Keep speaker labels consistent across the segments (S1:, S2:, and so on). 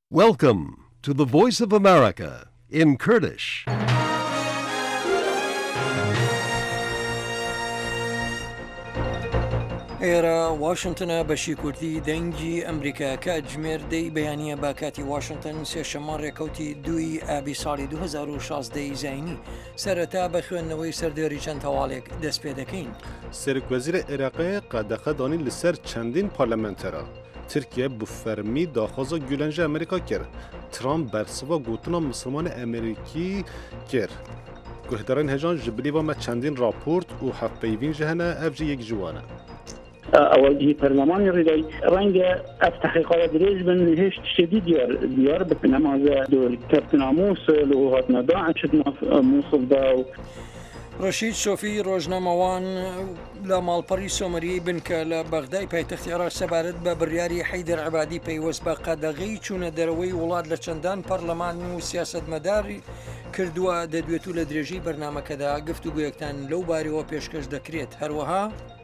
S1: Welcome to the Voice of America in Kurdish.
S2: ئێرە واشنگتنە بەشی کوردی دەنگی ئەمریکا کاتژمێردەی بەیانیە باکاتی واشنگتن سێشەمان ڕێکەوتی دوی ئابی ساڵی 2016 زینی سەرەتا بە خوێندنەوەی سەردێری چەند هەواڵێک دەست پێ دەکەین.
S3: سەرۆکوەزیرە عێراقی قەدەخەدانی لەسەر چەندین پارلەمانتەرە. ترکیه بو فرمی داخوازا گولنج امریکا کرد. ترامپ برسوا گوتنا مسلمان امریکی کرد. گهداران هجان جبلی و ما چندین راپورت و حفیوین جهنه افجی یک جوانه.
S4: اول پارلمان ریدای رنگ تحقیقات دریز بن هشت شدید دیار به نماز دول کپتن مووسل و هاتنا داعش مووسل دا
S2: ڕەشید سۆفی ڕۆژنامەوان لە ماڵپەڕی سۆمەریی بنکە لە بەغدای پایتەختی عێراق سەبارەت بە بڕیاری حەیدەر عەبادی پەیوەست بە قەدەغەی چوونە دەرەوەی وڵات لە چەندان پەرلەمان و سیاسەتمەداری کردووە دەدوێت و لە درێژەی بەرنامەکەدا گفتوگویەکتان لەو بارەوە پێشکەش دەکرێت. هەروەها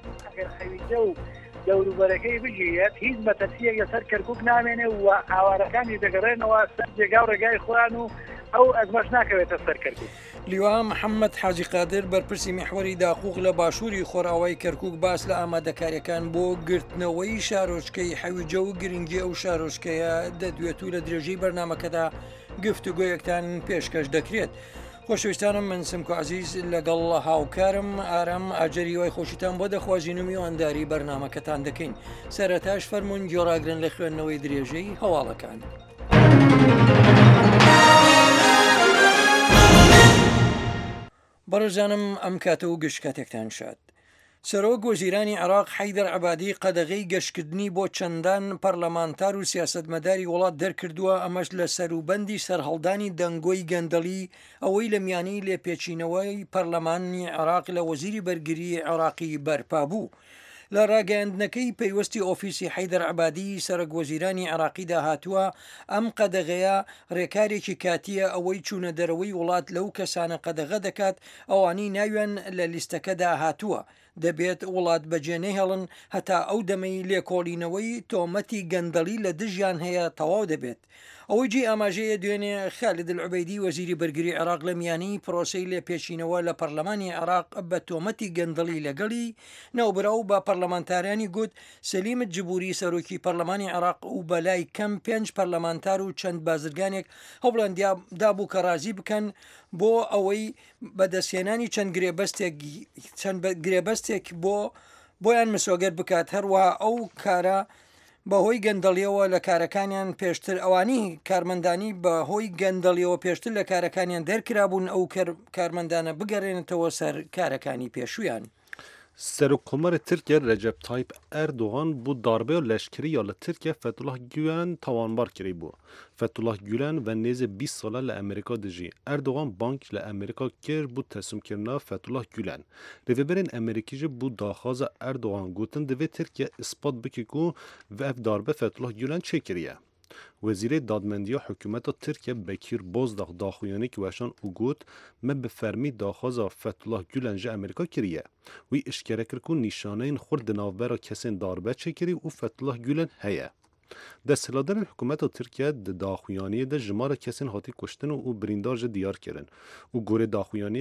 S5: دەوروبەرەکەی بژێت هیچ مەتەرسیەک لەسەر کەرکووک نامێنێ و ئاوارەکانی دەگەڕێنەوە سەر جێگا و ڕێگای خۆیان و ئەو ئەزمەش ناکەوێتە سەر کەرکووک.
S2: لیوا محەممەد حاجی قادر بەرپرسی میحوەری داخوق لە باشووری خۆراوای کەرکووک باس لە ئامادەکاریەکان بۆ گرتنەوەی شارۆچکەی حەویجە و گرنگی ئەو شارۆچکەیە دەدوێت و لە درێژەی بەرنامەکەدا گفتوگۆیەکتان پێشکەش دەکرێت. خۆشەویستانم من سمکو عزیز لەگەڵ هاوکارم ئارام ئاجەری وای خۆشیتان بۆ دەخوازین و میوانداری بەرنامەکەتان دەکەین. سەرەتاش فەرمونون گۆڕاگرن لە خوێندنەوەی درێژەی هەواڵەکان. بەڕێزانم ئەم کاتە و گشتکاتێکتان شاد. سەرۆک وەزیرانی عێراق حەیدەر عەبادی قەدەغەی گەشتکردنی بۆ چەندان پەرلەمانتار و سیاسەتمەداری وڵات دەرکردووە، ئەمەش لە سەروبەندی سەرهەڵدانی دەنگۆی گەندەڵی ئەوەی لە میانی لێپێچینەوەی پەرلەمانی عێراق لە وەزیری بەرگری عێراقی بەرپا بوو. لە ڕاگەیاندنەکەی پەیوەستی ئۆفیسی حەیدەر عەبادی سەرۆک وەزیرانی عێراقیدا هاتووە ئەم قەدەغەیە ڕێکارێکی کاتیە ئەوەی چوونە دەرەوەی وڵات لەو کەسانە قەدەغە دەکات ئەوانەی ناویان لە لیستەکەدا هاتووە دەبێت وڵات بەجێنەی هەڵن هەتا ئەو دەمەی لێکۆڵینەوەی تۆمەتی گەندەڵی لە دژیان هەیە تەواو دەبێت. ئەوەی جێ ئاماژەیە دوێنێ خالد العوبەیدی وەزیری بەرگری عێراق لە میانی پرۆسەی لێپێچینەوە لە پەرلەمانی عێراق بە تۆمەتی گەندەڵی لەگەڵی ناوبراو بە پەرلەمانتاریانی گوت سەلیمت جبوری سەرۆکی پەرلەمانی عێراق و بەلای کەم 5 پەرلەمانتار و چەند بازرگانێک هەوڵیان دابوو کە ڕازی بکەن بۆ ئەوەی بەدەستهێنانی چەند گرێبەستێک بۆیان مسۆگەر بکات. هەروە ئەو کارە بەهۆی گەندەڵیەوە لە کارەکانیان پێشتر ئەوانی کارمەندانی بەهۆی گەندەڵیەوە پێشتر لە کارەکانیان دەرکرابوون ئەو کارمەندانە بگەڕێنێتەوە سەر کارەکانی پێشویان.
S3: سەرۆکۆمەرە ترکیه رجب طایب ئەردوغان بۆ داربەیە لەشکریە لە ترکیه فتوڵاه گوێن تاوانبار کردی بوو. فتوڵاه گوێن و نێزە 20 ساڵە لە ئەمریکا دژی. ئەردوغان بانک لە ئەمریکا کرد بۆ تەسلیمکردنا فتوڵاه گوێن. رێڤەبەرên ئەمریکیژی بۆ داخوازە ئەردوغان گوتن دەبێت ترکیه ئیسپات بکە و ئەف داربە فتوڵاه گوێن چێکریە. وزیر دادمندی حکومت ترکیه بکیر بازداغ داخویانی که وشان او گوت ما به فرمی داخوازا فتوڵاه گولن جه امریکا کریه وی اشکره کرد که نشانه این خورد ناوبرا کسین داربه چه کری و فتوڵاه گولن هیا. دستهلادر حکومت ترکیه داخویانی ده جمار کسین هاتی کشتن و بریندار جه دیار کردن و گوره داخویانی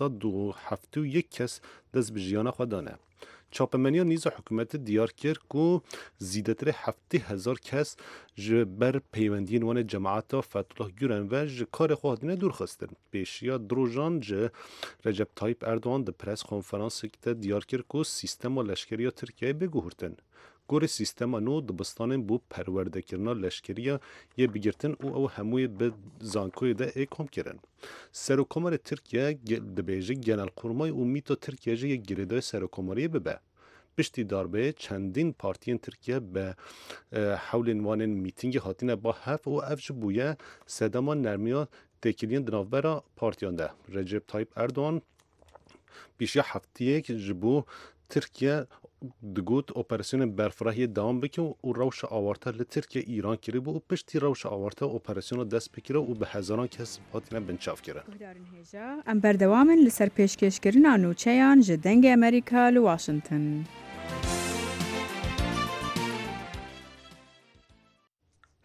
S3: 271 کس دست به جیانه خودانه. چاپمنیا نیز حکومت دیار کرد که زیادتر 70,000 کس بر پیوندین وان جماعت فتوڵاه گوێن و کار خواهدینه دور خستن. پیشیا دروژان رجب طایب اردوغان ده پرس کنفرانس که دیار کرد که سیستم و لشکری ترکیه بگوهرتن. گوره سیستم نو دبستان بو پرورده کرنا لشکریه یه بگیرتن او هموی به زانکوی ده اکم کرن. سروکمر ترکیه دبیجه گنال قرمای امیتا ترکیه جه یک گریده سروکمری ببه. پشتی داربه چندین پارتیان ترکیه به حول وانن میتینگ هاتینه با هف و افج بویه سدامان نرمیا تکیلین دنافبرا پارتیان ده. رجب طایب اردوغان بیشی هفتیه که جبو ترکیه دگوت اپراسیون برفراهی دوام بکن و روش آورته لترکیه ایران کری بو و پشتی روش آورته اپراسیون دست بکره و به هزاران کس هاتینه بنچاف کره.
S6: ام بردوامن لسر پیشکشکرین نوچهان جدنگ امریکا لواشنگتن.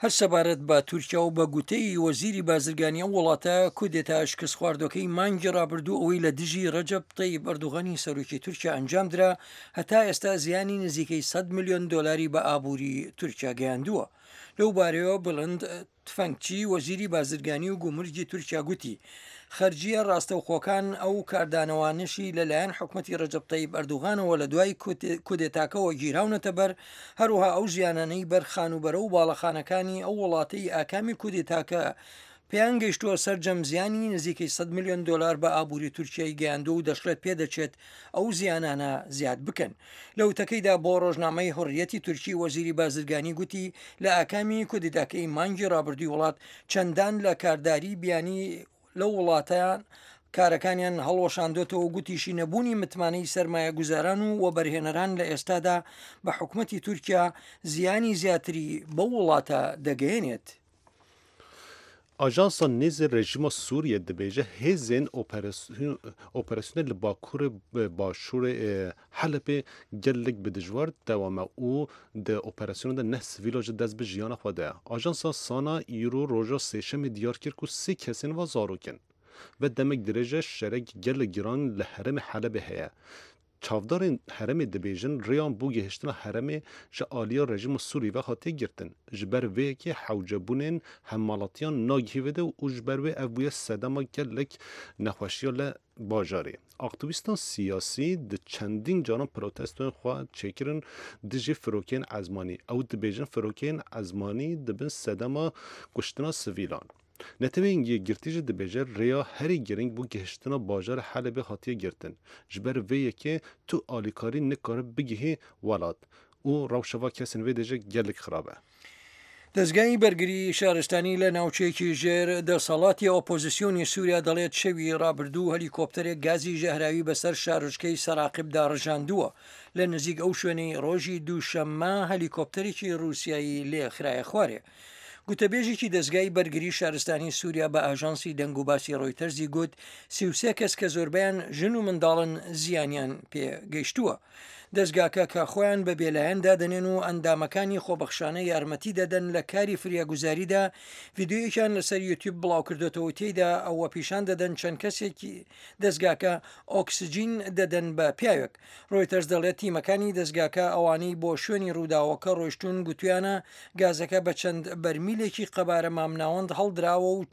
S2: هەر سەبارەت بە تورکیا و بە گوتەی وەزیری بازرگانی ئەو وڵاتە کودێتا شکست خواردەکەی مانگی ڕابردوو ئەوەی لە دژی ڕەجەب تەیب ئەردوغانی سەرۆکی تورکیا ئەنجامدرا هەتا ئێستا زیانی نزیکەی 100 ملیۆن دۆلاری بە ئابووری تورکیا گەیاندووە. لەو بارەوە بڵند تفەنگچی وەزیری بازرگانی و گومرگی تورکیا گوتی خەرجیە ڕاستەوخۆکان ئەو کاردانەوانشی لەلایەن حکوومەتی ڕەجەب تەیب ئەردوغانەوە لە دوای کودێتاکەەوە گیراونەتە بەر، هەروها ئەو ژیانانەی بەرخانوبەرە و باڵەخانەکانی ئەو وڵاتەی ئاکامی کودێتاکە پێیان گەیشتووە سەرجەم زیانی نزیکەی 100 ملیۆن دۆلار بە ئابووری تورکیای گەیاندووە و دەشڵێت پێدەچێت ئەو زیانانە زیاد بکەن. لە وتەکەیدا بۆ ڕۆژنامەی حڕیەتی تورکی وەزیری بازرگانی گوتی لە ئاکامی کودێتاکەی مانگی ڕابردووی وڵات چەندان لە کارداری بیانی لە وڵاتیان کارەکانیان هەڵۆشاندۆتەوە گوتیشی نەبوونی متمانەی سەرمایە گوزاران و وەبەرهێنەران لە ئێستادا بە حکوومەتی تورکیا زیانی زیاتری بە وڵاتە دەگەێنێت.
S3: Ajansa Nêzê Rejima Sûriye dibêje hêzên operasyonel li Bakurê Başûrê Helepê gelek bi dijwar dewame û di operasyona de neh sivîla ji dest bi jiyana xwe de ye. Ajansa Sana îro roja sêşemê diyar kir ku 3 kesên ve zarokin ve demek dirêje şerek gelek giran li herêmê Helepê heye. Çavdarên herêmê dibêjin rêyan bû gihiştina herêmê ji aliya rejima Sûrî ve hatiye girtin. Ji ber vê yekê hewcebûnên hemmalatiyan nagihîvede û ji ber wê ev bûye sedema gelek nexweşiya li bajarê. Aktivîstan siyasî di çendîn canan protestoyên xwe çêkirin dijî firokeyên ezmanî. Ew dibêjin firokeyên ezmanî dibin sedema kuştina sivîlan. Netewên girtî jî dibêje rêya herî giring bû gihiştina bajara Helepê hatiye girtin. Ji ber vê yekê tu alîkarî nikare bigihî welat û rewşeva kesên vê de jî gelek xirab e.
S2: دەزگای بەرگری شارستانی لە ناوچەیەکی ژێر دەسەڵاتی ئۆپۆزیسیۆنی سووریا دەڵێت شەوی ڕابردوو هەلیکۆپتەرێک گازی ژەهراوی بەسەر شارۆچکەی سەراقیبدا ڕژاندووە. لە نزیک ئەو شوێنەی ڕۆژی دووشەممە هەلیکۆپتەرێکی رووسایی لێ خرایە خوارێ. گوتەبێژێکی دەستگای بەرگری شارستانی سووریا بە ئاژانسی دەنگ و باسی ڕۆیتەرزی گوت 33 کەس کە زۆربیان ژن و منداڵن زیانیان پێ گەیشتووە. دەستگاکە کە خۆیان بە بێلایەن دادەنێن و ئەندامەکانی خۆبەخشانە یارمەتی دەدەن لە کاری فریاگوزاریدا ڤیددیۆیەکیان لەسەر یوتیوب بڵاو کردوێتەوە تێیدا ئەوە پیشان دەدەن چەند کەسێکی دەستگاکە ئۆکسجین دەدەن بە پیاوێک. ڕۆیتەرز دەڵێت تیمەکانی دەستگاکە ئەوانەی بۆ شوێنی ڕووداوەکە ڕۆیشتون گوتویانە گازەکە بە چەند بەرمیلێکی قەبارە مامناوەند هەڵدراوە و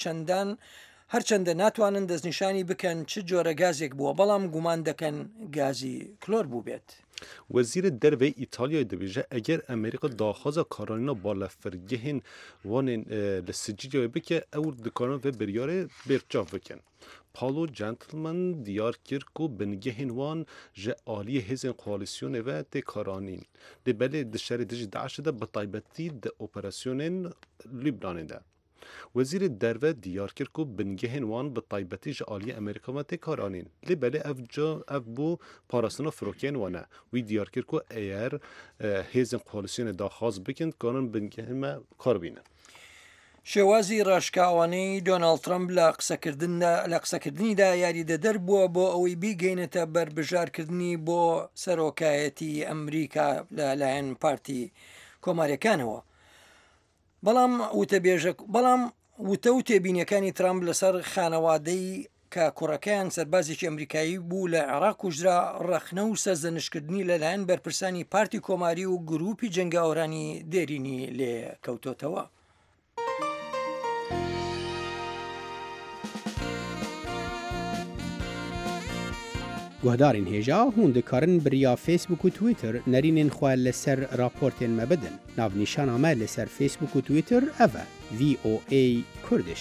S2: هەرچەندە ناتوانن دەستنیشانی بکەن چ جۆرە گازێک بووە، بەڵام گومان دەکەن گازی کلۆر بوو بێت.
S3: Wezîrê Derve İtalyayê dibêje eger Amerîka daxwaza karanîna balafirgehên wanên li Sicilyayê bike ew dikarin vê biryarê bêrçav bikin. Paulo Gentleman diyar kir ku bingehên wan ji aliyê hêzên koalîsyonê ve tê karanîn. Lê belê di şerê dijî Daişê de bi taybetî di operasyonên Lübnanê de. Wezîrê Derve diyar kir ku bingehên wan bi taybetî ji aliyê Amerîka ve tê karanîn. Lê belê ev bû parastina firokeyên wan e. Wî diyar kir ku eğer hêzên koalîsyonê daxwaz bikin karin bingehên me kar bînin.
S2: شێوازی ڕاشکاوانەی دۆناڵد ترامپ لە قسەکردنیدا یاریدەدەر بووە بۆ ئەوەی بیگەینێتە بەربژارکردنی بۆ سەرۆکایەتی ئەمریکا لەلایەن پارتی کۆماریەکانەوە. بەڵام وتە و تێبینیەکانی ترامپ لەسەر خانەوادەی کە کوڕەکەیان سەربازێکی ئەمریکایی بوو لە عێراق کوژرا ڕەخنە و سەرزەنشکردنی لەلایەن بەرپرسانی پارتی کۆماری و گروپی جەنگاوەرانی دێرینی لێ کەوتۆتەوە.
S7: گوهدارین هێژا هون دikarin biriya Facebook û Twitter nerînên xwe li ser raportên me bidin. Navnîşana me li ser Facebook û Twitter ev e VOA Kurdish.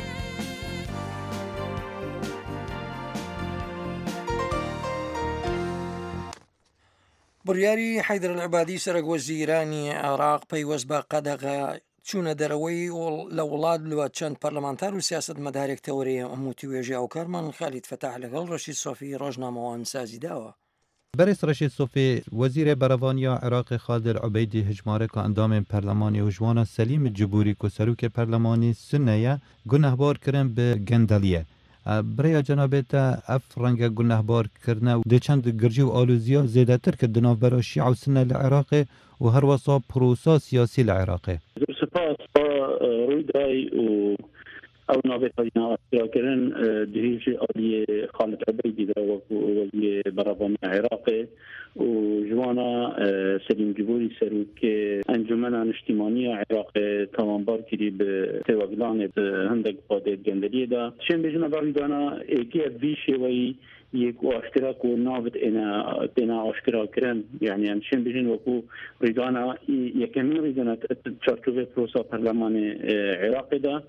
S2: بڕیاری حەیدەر العبادی سەرۆکوەزیرانی عێراق پەیوەست بە قەدەغە چوونە دەرەوەی لە وڵات لەوە چەند پەرلەمانتار و سیاسەتمەدارێک تەورەیە ئەموتی وێژێ ئەو کارمان خالید فەتاح لەگەڵ ڕەشید سۆفی ڕۆژنامەوان سازی داوە.
S8: برس رشید صوفی وزیر بروانیا عراق خالد العبیدی هجماره که اندام پرلمانی و جوان سلیم جبوری که سروک پرلمانی سنیه گناهبار کردن به گندلیه. برای جنابت اف رنگ گناهبار کردن و چند گرجی و آلوزیا زیاده تر که دناف برای شیعه و سنه العراق و هر وصا پروسا سیاسی العراق.
S4: سپاس روی دای و او نابط هاینا آسیا کرن دهیش آلی خالد عبیدی دا وزیر برابان عراق و جوانا سلیم جبوری سروک انجمن اجتماعی عراق تمامبار کری به تواگلان هندک قاده گندلیه دا شن بجنه باری دانا ایکی ویشه وی یک اشتراک و نابط اینا اشترا کرن یعنی انشین بجن وکو ریدانا یکمی ریدانا چارچوب پروسا پرلمان عراق دا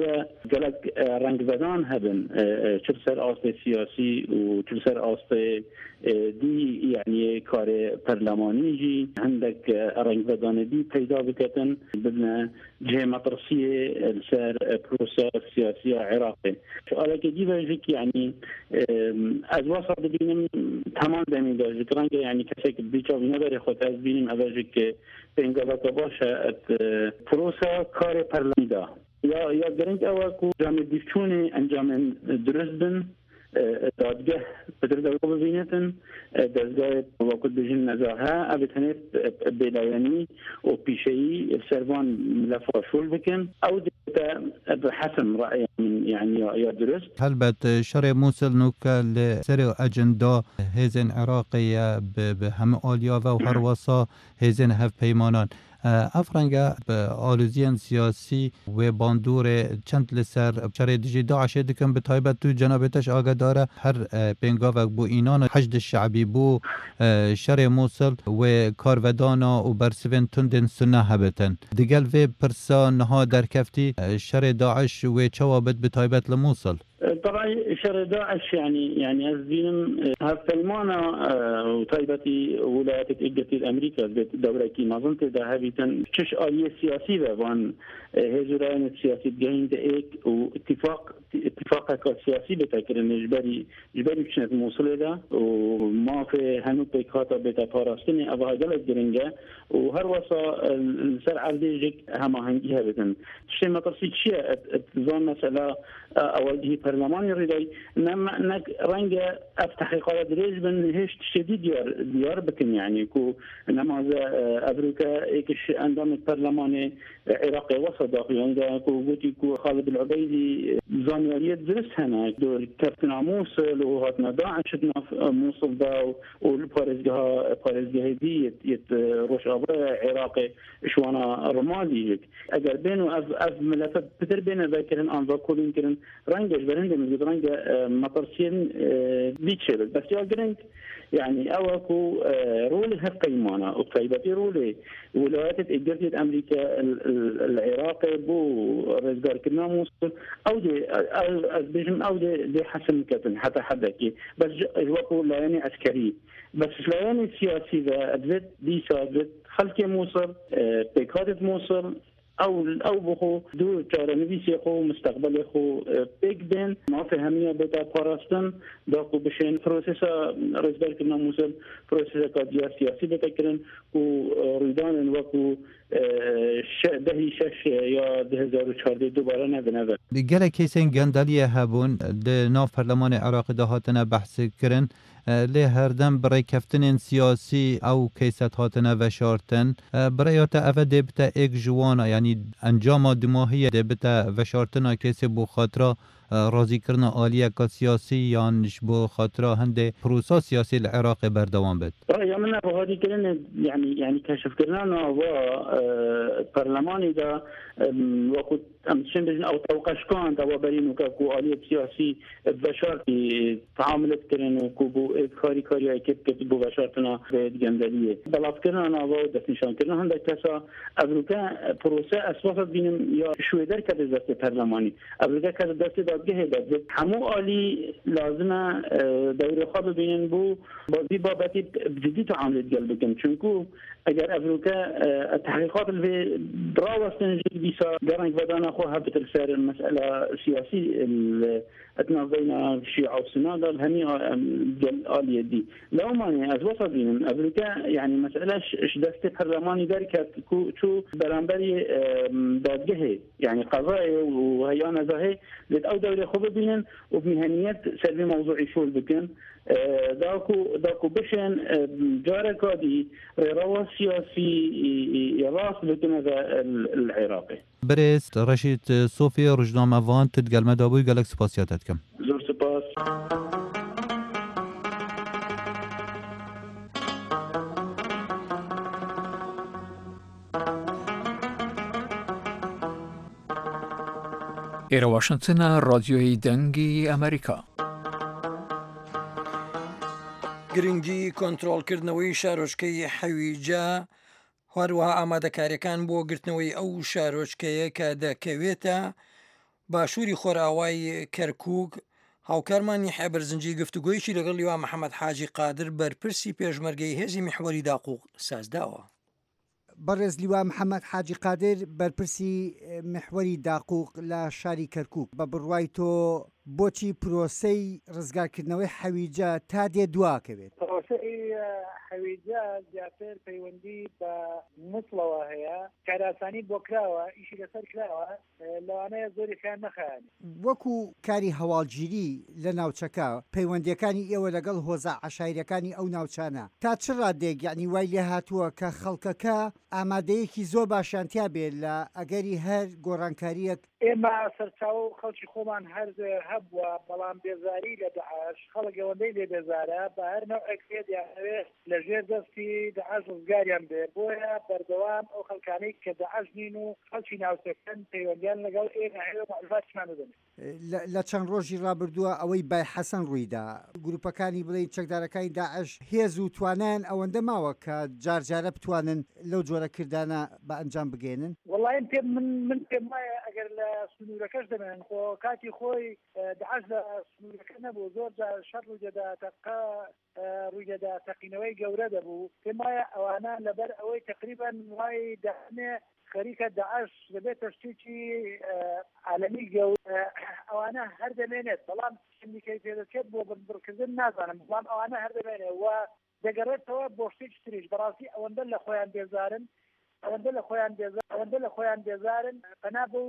S4: رنگ بدان هبن چل سر آسته سیاسی و چل سر آسته دی یعنی کار پرلمانی جی هندک رنگ بدان دی پیدا بکتن بدنا جه مطرسیه سر پروسا سیاسی عراقی سؤاله که دی وجهك يعني از واسط ببینیم تمام دمی داشت رنگ یعنی کسی که بیچاره نداره خود از بینیم اوجه که انگازات باشه پروسا کار پرلمانی دا یا درنگ اوکو جامعه دیفچون انجام درست بن دادگاه بدر دلقو ببینتن دادگاه وقت بجن نزاها ابتنیت بلایانی و پیشهی سروان لفاشول بکن او دیتا بحسم رأی من يعني يا درست
S8: هل بد شر موصل نوكا لسر اجندا هزن عراقية بهم آليا و هروسا هزن هف پیمانان افرنگا آلوزیان سیاسی و باندور چند لسر شر دیجی داعش دکن به تایبت تو جنابتش آگه داره هر پنگا و بو اینان حشد الشعبی بو شر موصل و کارودانا و برسوین تندن سنه هبتن دیگل و پرسا نها در کفتی شر داعش و چوابت به تایبت لموصل
S4: طبعا شر داعش يعني أزين هالفيلمانا وطيبتي ولايات إجتي الأمريكا دولة كي ما ظنت ده هبيتن شش آلية سياسية وان هجران السياسي جاين دقيق اتفاق سياسي بتكرر جبري بشنة موصل ده وما في هنو بيكاتا بتا باراستني أبغى جلد جرينجا وهر وصا السر عالديجك هما هنجيها بتن شيء ما تصير شيء زون مسألة أول برلمان ريداي نك رنج تحقيقات دريج بن هيش شديد ديار بكن يعني كو انما امريكا ايش عندهم البرلمان العراقي وسط داخلي كو قلتي كو خالد العبيدي زانياليه درس هنا دول كابتن موصل وهاتنا داعش موصل دا والباريزجها دي روش عراقي شوانا رمادي اگر بينو اف ملفات بتر بين ذاكرن انظر كلين كرن رنجش برند من رنج مطرسين بيتشل بس يا جرنج يعني اوكو رولي هالقيمانه وطيبتي رولي ولايات اجرتي امريكا العراقي بو رزقار كنا موصل او دي حسن كتن حتى حدكي بس الوقو لا يعني عسكري بس لا يعني سياسي ذا ادفت دي سادت خلك موصل بيكادت موصل او بخو دو چارنویسی خو مستقبل خو بیگ بین ما فهمیه بتا پاراستن داخل بشین پروسس رزبر کنا موصل پروسس کادیا سیاسی بتا کرن و ریدان وکو دهی شش یا 2014 دوباره نبنه
S8: گله کیسین گندلیه هبون ده ناف پرلمان عراق دهاتنا بحث کرن لی هردم برای کفتن سیاسی او کیست هاتنا و شارتن برای تا اوه دبتا ایک جوانا یعنی انجام دماغی دبتا و شارتنا کسی بو خاطره راضی کرنا آلیه که سیاسی یانش بو خاطره هنده پروسا سیاسی العراق بردوان بد
S4: یا من بهادی کرن یعنی کشف کرنا و پرلمانی دا وقت امشن بجن او توقش کان دا برینو که کو آلیه سیاسی بشارتی تعاملت کرن و کو بو کاری اکیب بو بشارتنا بید گندلیه بلاف کرنا و دست نشان کرنا هنده کسا ابروکا پروسه اسواسط بینم یا شویدر که دست پرلمانی ابروکا که دست دادگه داد همو آلی لازمه دوره خواه ببینن بو بازی بابتی جدی تعاملت گل بکن چونکو اگر ابروکا التحقیقات اللي براوستن جد بيسا درنج بدانا خوها بتلسار المسألة سياسي اتناظينا الشيعة والسنة الهني آلية دي لو ماني از وسط بينن ابروكا يعني مسألة شدست برلماني داركت شو برانبري دادگه يعني قضائي وهيانا زاهي لد او دولة خوب بينن وبمهنيات سلبي موضوعي شول بكن داكو بشن جاركادي روا سياسي راس بكن هذا العراقي.
S8: بريست رشيد صوفي رجنام افان تدقل مدابوي قالك سباسياتكم.
S4: زور سباس.
S9: ئێرە واشنگتنە ڕادیۆی دەنگی ئەمریکا.
S2: گرنگی کۆنتڕۆڵکردنەوەی شارۆچکەی حەویجە هەروەها ئامادەکاریەکان بۆ گرتنەوەی ئەو شارۆچکەیە کە دەکەوێتە باشووری خۆراوای کەرکووک. هاوکارمانی حێبەرزنجی گفتوگۆیەکی لەگەڵ لیوا محەممەد حاجی قادر بەرپرسی پێشمەرگەی هێزی میحوەری داقوق سازداوە.
S10: بەڕێز لیوا محەممەد حاجی قادر بەرپرسی محوەری داقوق لە شاری کەرکووک بە بڕوای تۆ بۆچی پرۆسەی ڕزگارکردنەوەی حەویجە تا دێ دواکەوێت؟
S5: پرۆسەی حەویجە زیاتر پەیوەندی بە مسڵەوە هەیە، کاراسانی بۆ کراوە، ئیشی لەسەر کراوە، لەوانەیە زۆری خیان نەخایانی.
S10: وەکو کاری هەواڵگیری لە ناوچەکە پەیوەندیەکانی ئێوە لەگەڵ هۆزە عەشایرەکانی ئەو ناوچانە تا چ ڕادێک یعنی وای لێ هاتووە کە خەڵکەکە ئامادەیەکی زۆر باشیانتیا بێت لە ئەگەری هەر گۆڕانکاریەک؟
S5: ئێمە سەرچاو خەڵکی خۆمان هەر هەبووە، بەڵام بێزاری لە داعش خەڵک ئەوەندەی لێ بێزارە بە هەر نەوعێک دەیانەوێت لەژێر دەستی داعش ڕزگاریان بێ، بۆیە بەردەوام ئەو خەڵکانەی کە داعش نین و خەڵکی ناوچەکەن پەیوەندیان لەگەڵ ئێمە هەیە معلوماتیان بدەن.
S10: لە چەند ڕۆژی ڕابردووە ئەوەی بای حەسەن ڕوویدا گروپەکانی بڵێن چەکدارەکانی داعش هێز و توانیان ئەوەندە ماوە کە جارجارە بتوانن لەو جۆرە کردانە بە ئەنجام بگێنن.
S5: وەڵای من پێم وایە ئەگەر لە سنوورەکەش دەمێن خۆ کاتی خۆی داعش لە سنوورەکە نەبوو، زۆر جار شەڕ ڕوویدەدا تەقینەوەی گەورە دەبوو. پێم وایە ئەوانە لەبەر ئەوەی تقریبان وای دەمێ خەریکە داعش دەبێتە شتێکی عالەمی گەورە، ئەوانە هەر دەمێنێت، بەڵام شتێکی پێدەچێت بۆ بڕکردن نازانم، بەڵام ئەوانە هەر دەمێنێت و دەگەڕێتەوە بۆ شتێکی تریش. بەڕاستی ئەوەندە لە خۆیان بێزارن، ئەوەندە لە خۆیان بێزارن پەنا بەو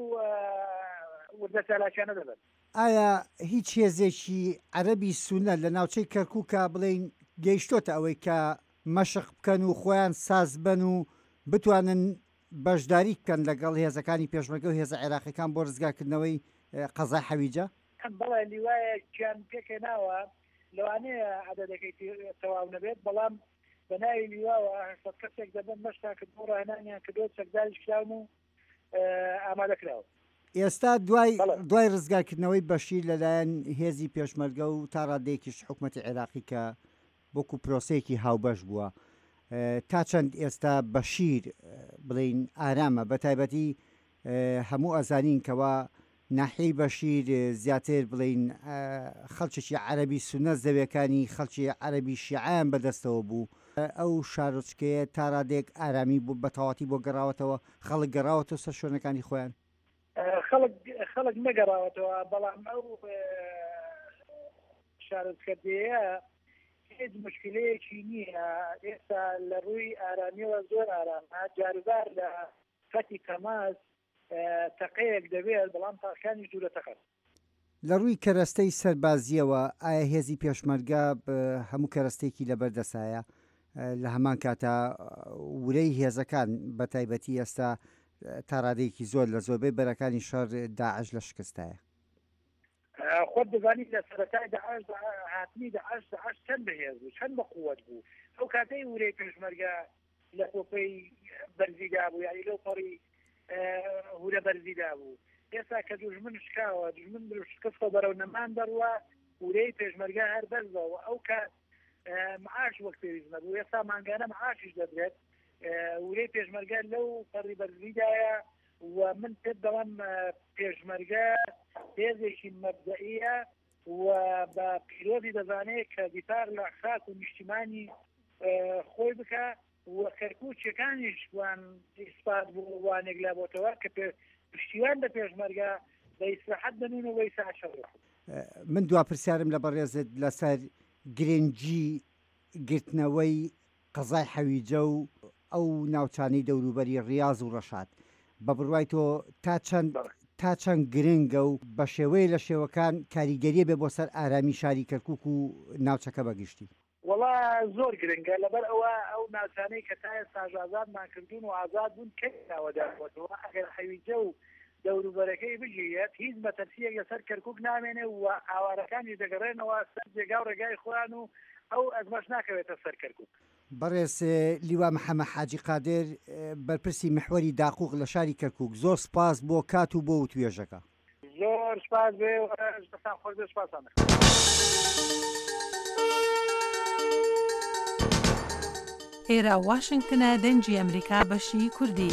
S5: وردە چالاکیانە دەبن.
S10: ئایا هیچ هێزێکی عەرەبی سونە لە ناوچەی کەرکووکە بڵێن گەیشتۆتە ئەوەی کە مەشق بکەن و خۆیان ساز بن و بتوانن بەشداری بکەن لەگەڵ هێزەکانی پێشمەرگە و هێزە عێراقیەکان بۆ ڕزگارکردنەوەی قەزای حەویجە؟
S5: بەڵێ لیوایە گیان پێکێناوە، لەوانەیە عەدەدەکەی تەواو نەبێت، بەڵام بە ناوی لیواوە 800 کەسێک دەبن مەشتان کرد بۆ ڕاهێنانیان کردۆ چەکداریش کراون و ئامادەکراوە.
S10: ئێستا دوای ڕزگارکردنەوەی بەشیر لەلایەن هێزی پێشمەرگە و تا ڕادەیەکیش حکوومەتی عێراقی کە بۆکو پرۆسەیەکی هاوبەش بووە، تا چەند ئێستا بەشیر بڵین ئارامە، بە تایبەتی هەموو ئەزانین کەوا ناحیەی بەشیر زیاتر بڵین خەڵکێکی عەرەبی سونە زەویەکانی خەڵکی عەرەبی شیعەیان بەدەستەوە بوو. ئەو شارۆچکەیە تا ڕادێک ئارامی بوو بە تەواتی بۆ گەڕاوەتەوە، خەڵک گەڕاوەتەوە سەر شوێنەکانی خۆیان.
S5: خەڵک نەگەڕاوەتەوە، بەڵام ئەو شارۆچکەیە هیچ مشکلەیەکی نییە. ئێستا لە ڕووی ئارامیەوە زۆر ئارامە، جاربار لە خەتی تەماس تەقەیەک دەبێت، بەڵام تاقیانی دوورە تەقەت.
S10: لە ڕووی کەرەستەی سەربازیەوە ئایا هێزی پێشمەرگە هەموو کەرەستێکی لەبەردەسایە لە هەمان کاتە ورەی هێزەکان بە تایبەتی ئێستا تا ڕادەیەکی زۆر لە زۆربەی بەرەکانی شەڕ داعش لە شکستایە؟
S5: خۆت دەزانیت لە سەرەتای داعش هاتنی داعش چەند بەهێز بوو، چەند بە قووەت بوو. ئەو کاتەی ورەی پێشمەرگە لە کۆپەی بەرزیدا بوو، یعنی لەو پەڕی هورە بەرزیدا بوو. ئێستا کە دوژمن شکاوە، دوژمن شکستە بەرەو نەمان دەڕوە، ورەی پێشمەرگە هەر بەرزەوە. ئەو کات معاش وەک پێویست نەبوو، ئێستا مانگانە معاشیش دەدرێت. ورەی پێشمەرگە لەو پەڕی بەرزیدایە و من پێت دەڵێم پێشمەرگە هێزێکی مەبدەئیە و بە پیرۆزی دەزانێت کە دیپار لە خاک و نیشتیمانی خۆی بکە و کەرکووچەکانیش وان ئیسپات بوو وانێک لابۆتەوە کە پشتیوان بە پێشمەرگە بە ئیسراحەت دەنون و وەی ساعت.
S10: من دوا پرسیارم لە بەڕێزت لەسەر گرنگی گرتنەوەی قەزای حەویجە و ئەو ناوچانەی دەوروبەری ڕیاض و ڕەشاد. بە بڕوای تۆ تا چەند گرنگە و بە شێوەیە لە شێوەکان کاریگەریە بێ بۆ سەر ئارامی شاری کەرکووک و ناوچەکە بەگشتی؟
S5: وڵا زۆر گرنگە لەبەر ئەو ناوچانەی کە تا ئێستا ئازادمان کردوون و ئازاد بوون کەناوەداوەتەوە ئەگەر حەویجە و دەوروبەرەکەی بژێت هیچ مەتەرسیەک لەسەر کەرکووک نامێنێ و ئاوارەکانی دەگەڕێنەوە سەر جێگا و ڕێگای خۆیان و ئەو ئەزمەش ناکەوێتە سەر کەرکووک.
S10: بەڕێز لیوا محەممەد حاجی قادر بەرپرسی محوەری داقوق لە شاری کەرکووک زۆر سپاس بۆ کات و بۆ و توێژەکە.
S5: زۆر سپاس بێ بەسان خۆش بێ سپاسانە.
S11: ئێرە واشنگتنە دەنجی ئەمریکا بەشی کوردی.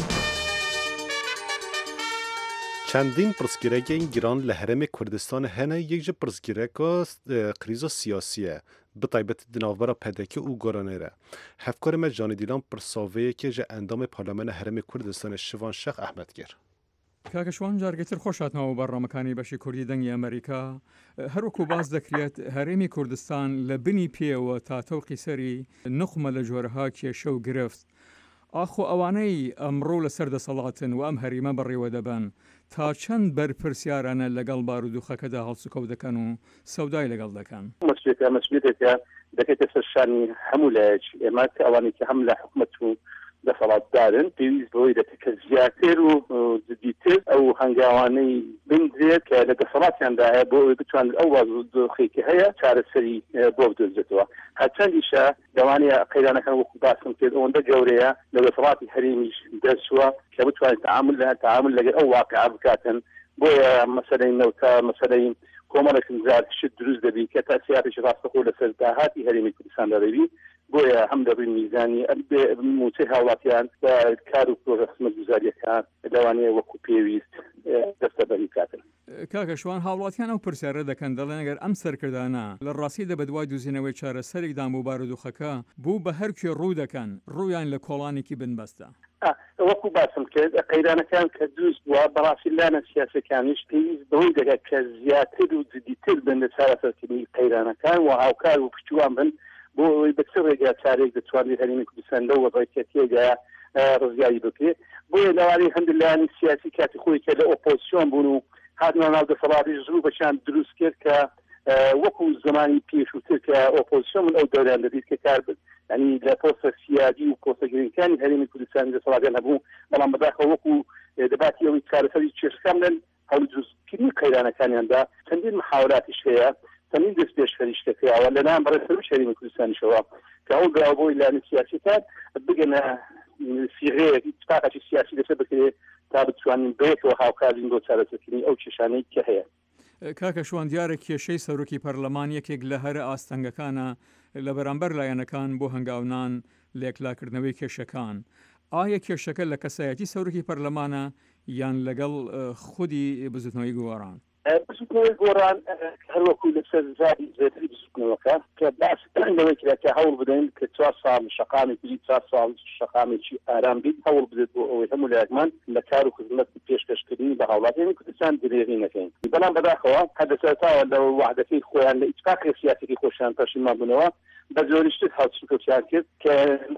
S3: چندین پرسگیرگین گران لحرم کردستان هنه یک جه پرسگیرگا قریزا سیاسیه به طیبت دناوبرا پدکی او گرانه ره. هفکار ما جان دیلان پرساوه که جه اندام پارلمان حرم کردستان شوان شیخ احمد گر.
S9: کاکەشوان جارگەتر خۆشاتنەوە بەڕامەکانی بەشی کوردی دەنگی ئەمریکا هەروەکو باز دەکرێت هەرێمی کوردستان لە بنی پێوە تا تەوقی سەری نقمە لە جۆرەها کێشە و گرفت. ئاخۆ ئەوانەی ئەمڕۆ لە سەردەسەڵاتن و ئەم هەریمە بەڕێوە دەبن تا چەند بەرپرسیارانە لەگەڵ بارودوخەکەدا هەڵسوکەوت دەکەن و سەودای لەگەڵ دەکەن.
S4: مەسئولێتێکە دەکەێتە سەر شانی هەموو لایەک ئێمە کە ئەوانەی کە هەم لە حکومەت و دەسەڵاتدارن پێویست بەوەی دەکە زیاتر و جدیتر ئەو هەنگاوانەی بندرێت کە لە دەسەڵاتیانداهەیە بۆ ئەوەی بتوانێت ئەو وازدۆخێکی هەیە چارەسەری بۆ بدۆزێتەوە. هەرچەندیشە دەوانەیە قەیرانەکان وەکو باسم کرد ئەوەندە گەورەیە لە دەسەڵاتی هەرێمیش دەرچووە کە بتوانێت تعامل لەگەڵ ئەو واقعە بکاتن. بۆیە مەسەلەی نەوتە مەسەلەی کۆمەڵێکم زیاتر دروست دەبی کە تاسیاتێکی ڕاستەخۆ لەسەر داهاتی هەرێمی کوردستاندا دەبی. بۆیە هەم دەبی میزانی موچەی هاوڵاتیان بە کار و پرۆژە خزمەتگوزاریەکان لەوانەیە وەکو پێویست دەستەبەری بکاتن.
S9: کاکەشوان هاوڵاتیان ئەو پرسیارە دەکەن دەڵێن ئەگەر ئەم سەرکردانە لە ڕاستیدا بە دوای دۆزینەوەی چارەسەرێکدان بۆ بارودوخەکە بوو بە هەرکوێ ڕوو دەکەن ڕوویان لە کۆڵانێکی بنبەستە.
S4: وەکو باسم کرد قەیرانەکان کە دروست بووە بەڕاستی لانە سیاسەکانیش پێویست بەوەی دەگات کە زیاتر و جدیتر بن لە چارەسەرکردنی قەیرانەکان و هاوکار و پشتیوان بن بۆ ئەوەی بە چ ڕێگا چارێک دەتوانێت هەرێمی کوردستان لەو وەضعیەتێدا ڕزگاری بکرێت. بۆیە لەوانەیە هەندێک لایەنی سیاسی کاتی خۆی کە لە ئۆپۆزیسیۆن بوون و هاتنە ناو دەسەڵاتی زوو بەشیان دروست کرد کە وەکو زمانی پێشووتر کە ئۆپۆزیسیۆن من ئەو دەوریان دەبێت کە کار بن ینی لە پۆستە سیادی و پۆستە گرنگەکانی هەرێمی کوردستانی دەسەڵاتیان هەبوو بەڵام بەداخەوە وەکو دەباتی ئەوەی چارەسەری چێشتەکان بن هەوڵ دروستکردنی قەیرانەکانیاندا چەندین محاولاتیش هەیە چەندین دەست پێش خەریشتەکەیەوە لەلایەن بەڕێوەبەری هەرێمی کوردستانیشەوە کە هەوڵدراوە بۆی لایەنە سیاسیەکان بگەنە سیغەیەکی اتفاقێکی سیاسی لەسەر بکرێت تا بتوانین بەیەکەوە هاوکارین بۆ چارەسەرکردنی ئەو کێشانەی کە هەیە.
S9: کاکەشوان دیارە کێشەی سەرۆکی پەرلەمان یەکێک لە هەرە ئاستەنگەکانە لە بەرامبەر لایەنەکان بۆ هەنگاونان لێکلاکردنەوەی کێشەکان. ئایا کێشەکە لە کەسایەتی سەرۆکی پەرلەمانە یان لەگەڵ خودی بزوتنەوەی گۆڕان؟
S4: بزوتنەوەی گۆڕان هەروەکو لەسەر زاری زیاتری بزوتنەوەکە کە باس لەوەی کرا کە هەوڵ بدەین کە 4 ساڵ شەقامێکی 4 ساڵ شەقامێکی ئارام بیت هەوڵ بدێت بۆ ئەوەی هەموو لایەکمان لە کار و خزمەت پێشکەشکردنی بە هاوڵاتیانی کوردستان درێغی نەکەین. بەڵام بەداخەوە هەدەسەرتاوە لە وحدەتەی خۆیان لە ئیتفاقی سیاسیی خۆشیان پەشیمان بوونەوە بە زۆریشتر هاوسوکەوتیان کرد کە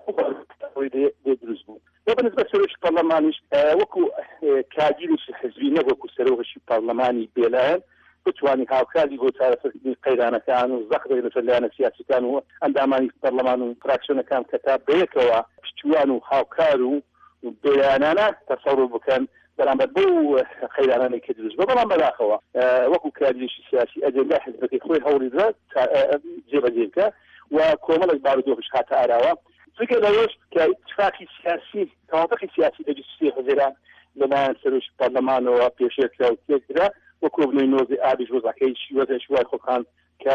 S4: دروست بوو. وبالنسبة لسروش برلمانيش وكو كاجيلش حزبي نبوكو سروش برلماني بيلان بتواني هاوكالي بو تعرفني قيرانا كانوا زخري لفلانة سياسي كانوا عندما برلمان فراكشن كان كتاب بيكوا بتوانو هاوكارو بيانانا تصور بكان بلان بو خيرانا كدرس بلان بلاخوا وكو كاجيلش سياسي أجل لا حزبك خوي هولي ذات جيبا جيبكا وكومالك باردوخش حتى أراوا فكرة ليش كاتفاقي سياسي توافقي سياسي تجسسي حزيران لما سروش برلمان وبيشير كلا وكوبني نوزي آبيش وزاكيش وزاكيش خلقان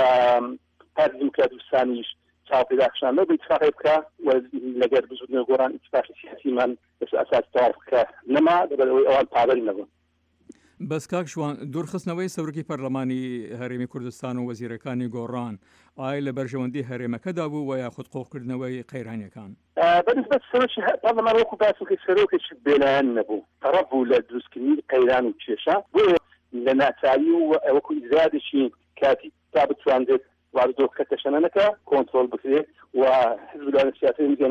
S4: كبارد ديمقراطي الثانيش صافي داخشان لو باتفاقي بكا ولقد بزودنا قران اتفاقي سياسي من بس أساس توافق نما اوان بابري نبون
S9: بەس کاکشوان دوورخستنەوەی سەرۆکی پەرلەمانی هەرێمی کوردستان و وەزیرەکانی گۆڕان ئایا لە بەرژەوەندی هەرێمەکەدا بوو و یاخود قۆڵکردنەوەی قەیرانیەکان؟
S4: بەنسبەت سەرۆکی پەرلەمان وەکو باسووکە سەرۆکێکی بێلایەن نەبوو تەڕەف بوو لە دروستکردنی قەیران و کێشە بۆیە لە ناچاری و وەکو ئیزادێکی کاتی تا بتواندێت واردۆخەکە تەشەنەکە کۆنترۆل بکرێت و حزب لایەنە سیاسی میگەنە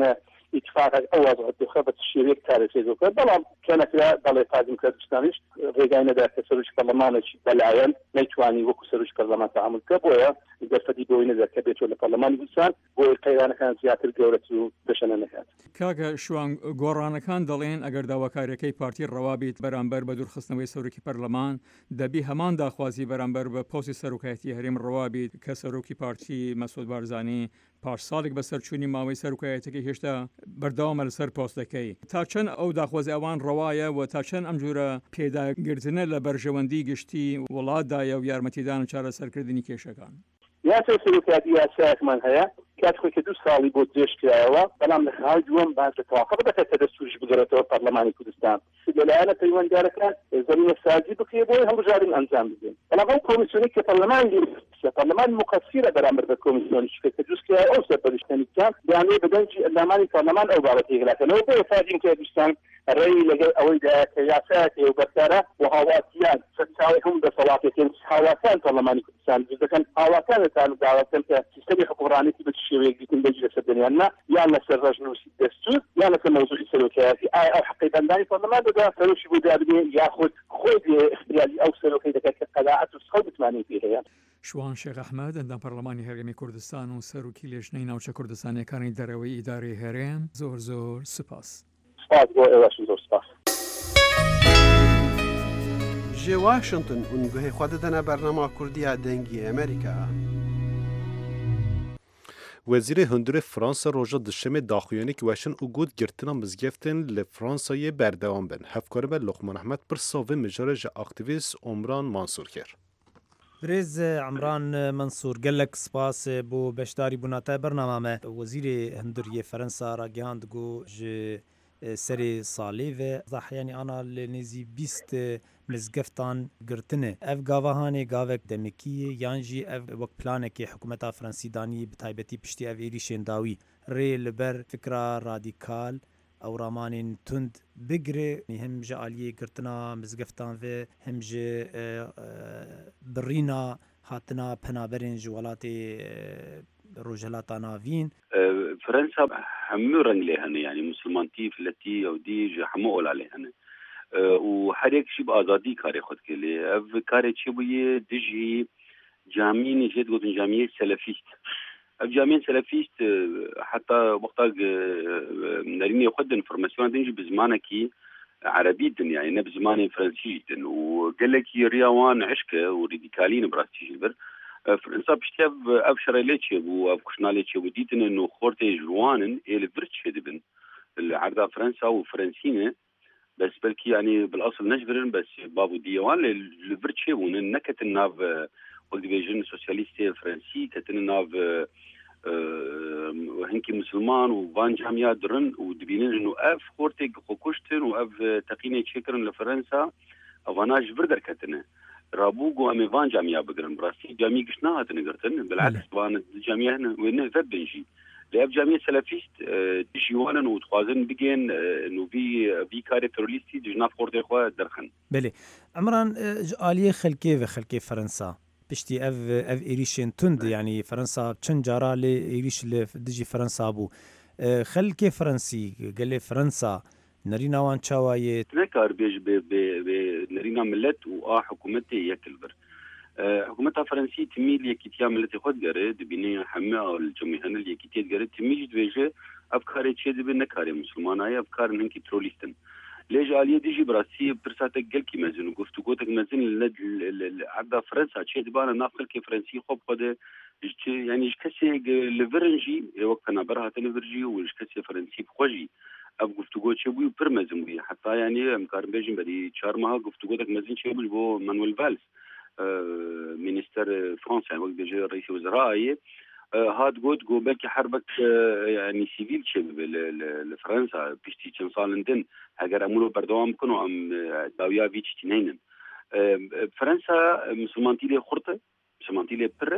S4: اتفاق او وضع الدخابه الشريك تاريخي ذكر بلام كانت لا ضل قادم كردستانيش رجعنا ذاك سروج برلمان بالعيان نيتواني وكو سروج برلمان تعامل كبويا اذا فدي بوين ذاك بيت ولا برلمان بسان والقيران كان زياده الجوله بشنا نكات
S9: کاکە شوان گۆڕانەکان دەڵێن ئەگەر داواکاریەکەی پارتی ڕەوابیت بەرامبەر بە دوورخستنەوەی سەرۆکی پەرلەمان دەبی هەمان داخوازی بەرامبەر بە پۆستی سەرۆکایەتی هەرێم ڕەوابیت کە سەرۆکی پارتی مەسعود بارزانی پارساڵێک بەسەرچوونی ماوەی سەرۆکایەتەکەی هێشتا بەردەوامە لەسەر پۆستەکەی تا چەند ئەو داخوازی ئەوان ڕەوایە و تا چەند ئەم جورە پێداگرتنە لە بەرژەوەندی گشتی وڵاتدایە و یارمەتیدان و چارەسەرکردنی کێشەکان
S4: یا سەرۆکایەتی یاسایەکمان هەیە کاتخۆی کە 2 ساڵی بۆ درێژ کرایەوە بەڵام لە خاڵی دووەم باز لە تەواقع بدەکات کە دەستوریش بگەڕێتەوە پەرلەمانی کوردستان لەلایەنە پەیوەنددارەکان زمینە سازی بکرێ بۆی هەڵبژارین ئەنجام بدەین بەڵام ئەو کۆمیسیۆنی کە پەرلەمان مقصرە بەرامبەر بە کۆمیسیۆنی کە دروست کرایە ئەو سەرپەرشتنیان دەیانوێت بەدەنجی ئەندامانی پەرلەمان ئەو بابەت هێگراتەوە بۆ فادیم کوردستان ڕێی لەگەڵ ئەوەی کە یاسایەتی و بەرکارە و هاواتیان سەرچاوی هەموو دەسەڵاتێکن هاواتیان پەرلەمانی کوردستان دەکەن هاواتیانتان داواتن کە سیستەمی حکومڕانێتی بە شێوەیەک دیتن بەجی لەسەر دنیاننا یان لەسەر ڕژنووسی دەستور یان لەسەر مەوزوعی سەرۆکایەتی ئایا ئەو حەقی بەندانی پەرلەمان دەدا سەرۆکی بۆ دابنێ یاخود خۆی اختیاری ئەو سەرۆکەی دەکات کە قەناعەت و سەخۆ بتوانێت پێ هەیە
S9: شوان شێخ ئەحمەد ئەندام پەرلەمانی هەرێمی کوردستان و سەرۆکی لێژنەی ناوچە کوردستانیەکانی دەرەوەی ئیدارەی هەرێم زۆر زۆر سوپاس
S4: سپاس بۆ ئێوەش زۆر سپاس
S12: ji Washington û guhê xwe didine bernama Kurdiya dengî Amerîka.
S3: Wezîrê Hundirê Fransa roja dişemê daxuyanîk weşin û got girtina mizgeftên li Fransayê berdewam bin. Hevkarî Luqman Ehmed pirsa vê mijarê ji aktivîst Omran Mansûr kir.
S13: برێز عمران منسوور gelek spas بۆ beşdarî bûna te bernama me Wezîrê Hundiriyê Fransa ragihandî got ji serê salê ve zahiyanî ana li nêzî 20 mizgeftan girtine. Ev gavahanê gavek demekî yan jî ev wek planekê hikûmeta Fransî danî bi taybetî piştî ev êrişên dawî rê li ber fikra radîkal ew ramanên tund bigire hem ji aliyê girtina mizgeftan ve hem ji birîna hatina penaberên ji welatê rojhelata navîn
S14: Fransa hemû reng lê hene yani musulmantî filetî Yewdî ji hemû ola lê hene û herek jî bi azadî karê xwe dike lê ev karê çêbûyê dijî camiyên jê digotin camiyê selefîst ev camiyên selefîst heta wexta nerînê xwe din formasyon din jî bi zimanekî عربî din yani ne bi zimanê Fransî jî din û gelekî riya wan eşk e û rîdîkalîn bi rastî jî bir Fransa piştî ev şerelê çêbû ev kuşnalê çêbû dîtin û xortê ji wanin ê li vir çê dibin li erda Fransa û Fransîne bes belkî yani bilasıl nejbirin bes babû dîyewan li vir çêbûnin neketin nav wek dibêjin sosyalîstê Fransî ketin nav hinkî musulman û van camiya dirin û dibînin û ev xortê xwe kuştin û ev teqînê çêkirin li Fransa evana ji vir derketine rabû got em ê van camiya bigirin birastî camî giş nehatine girtin bilheks van camiya hene wê ne vebin jî li ev camiyê selefîst dijî wanin û dixwazin bigên nû vî karê terorîstî ji nav xortê xwe derxin
S13: Belê Emran ji aliyê xelkê ve xelkê Fransa piştî ev êrişên tund yanî Fransa çend cara lê êrîş li dijî Fransa bû xelkê Fransî gelê Fransa nerîna wan çawa yê
S14: nekar bêj bê nerîna millet û a hikûmetê yekil bir hikûmeta Fransî timî yekîtiya milletê xwe digere dibîne heme cemî hene yekîtiyê digere timî jî dibêje ev karê çê dibe ne karê musulmanaye ev karin hinkî terorîstin lê ji aliyê dijî birastî pirsatek gelkî mezin û guftûgotek mezin li erda Fransa çê dibane nav xelkê Fransî xwe bixwede yani ji kesê li virin jî wek penaber hatine vir jî û ji kesê Fransî bixwe jî ev guftûgo çêbû pir mezin bûye heta yani em karin bêjin berî 4 meha guftûgotek mezin çêbû ji bo Manuel Valls minister Fransa wek bêje reîsê wezerayê hat got belkî herbek yani sivîl çêbibe li Fransa piştî çend salin din heger em wilo berdewam bikin û em dawiya vî tiştî neynin Fransa musulmantî lê xurt e musulmantî lê pir e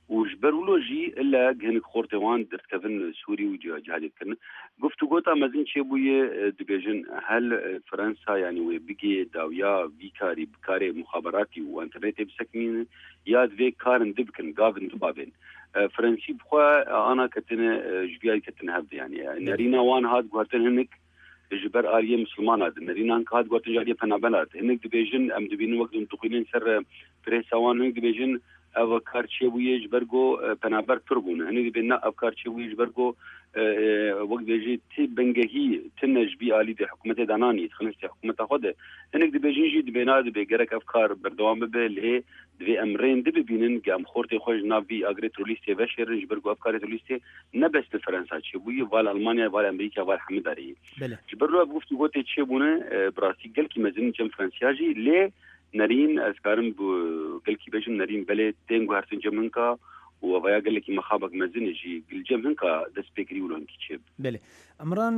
S14: وجبرولوجي الا جهنك خورتوان درتكفن سوري وجهاد كن قفتو قوتا مازن شيبويه دبيجن هل فرنسا يعني وبيجي داويا بيكاري بكاري مخابراتي وانترنتي بسكمين ياد في كارن دبكن قافن دبابين فرنسي بخوا انا كتن جبياي كتن هبد يعني نارينا وان هاد قوتن هنك جبر آلية مسلمانات نارينا هنك هاد قوتن جالية بنابلات هنك دبيجن ام دبين وقت انتقلين سر بريساوان هنك دبيجن افكار شويه جبرجو بنابر تربون هني بينا افكار شويه جبرجو وقت بيجي تي بنجهي تنج بي علي دي حكومه داناني تخلص حكومه خده هنك دي بيجي دي بينا دي بيجرك افكار بردوام به اللي دي امرين دي بينن قام خورتي خوج نافي اغريتروليستي بشر جبرجو افكار تروليستي نبس فرنسا شويه ولا المانيا ولا امريكا ولا حمداري جبرلو بوفتو قوتي تشيبونه براسي قال كي مازن جم فرنسياجي ليه نارين أذكارم قال كي بيجن نارين بلد تنجو هرتن جمهنكا وفيا قال لك مخابق مزنجي الجمهنكا دس بيكري ولون كيشيب.
S13: بله أمران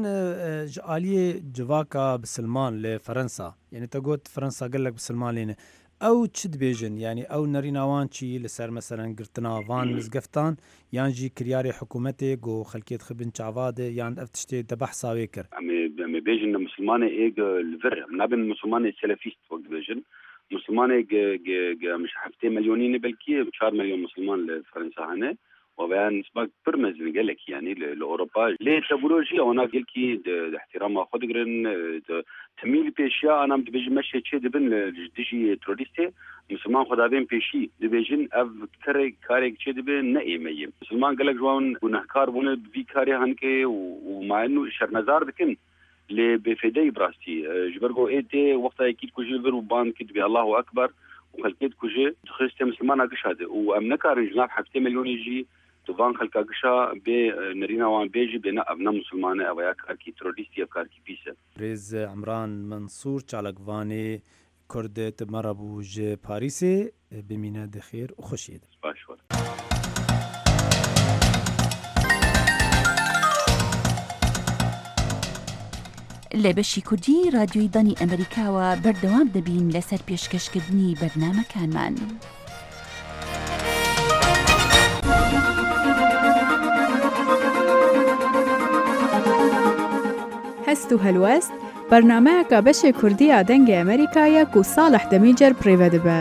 S13: آلية جواكا بسلمان لفرنسا يعني تقول فرنسا قال لك بسلمان لينا أو تشد بيجن يعني أو نارين أوان شيء لسر مثلا قرتنا فان مزقفتان يعني جي كرياري حكومتي جو خلكيت خبن شعباده يعني أفتشتي دبح ساويكر.
S14: أمي بيجن مسلمانة إيه الفر نابن مسلمانة سلفيست وقت بيجن مسلمان مش حفتين مليونين بلكي 4 مليون مسلمان لفرنسا هنا وبيان نسبة برمز قال لك يعني لأوروبا ليه تبولوجيا وانا قال كي احترام خد قرن تميل بيشيا انا بيجي ماشي شيء دبن ديجي تروليستي مسلمان خدا بين بيشي دبيجن اف كاري شيء دبن نايمي مسلمان قال لك جوان ونهكار بون في كاري هنكي ومع انه شرنزار دكن اللي بفدي براستي جبرجو ايتي وقتها اكيد كوجي فيرو بان كد بي الله اكبر وخلكيت كوجي خرجت مسلمان اقشاد وامنكا رجنا حفتي مليون يجي تبان خلك اقشا بنرينا وان بيجي بين ابنا مسلمانه او يا كاركي تروليستي كاركي بيسه
S13: ريز عمران منصور چالکوانی کرد مربوج پاریس بمینه دخیر و خوشید
S14: باشور
S15: لە بەشی کوردی رادیۆی دانی ئەمریکاوە بەردەوام دەبین لەسەر پێشکەشکردنی بەرنامەکانمان.
S6: هەست و هەلوەست بەرنامەیەکە بەشی کوردیە دەنگی ئەمریکایەک و ساڵح دەمیجەر پڕێوە دەبە.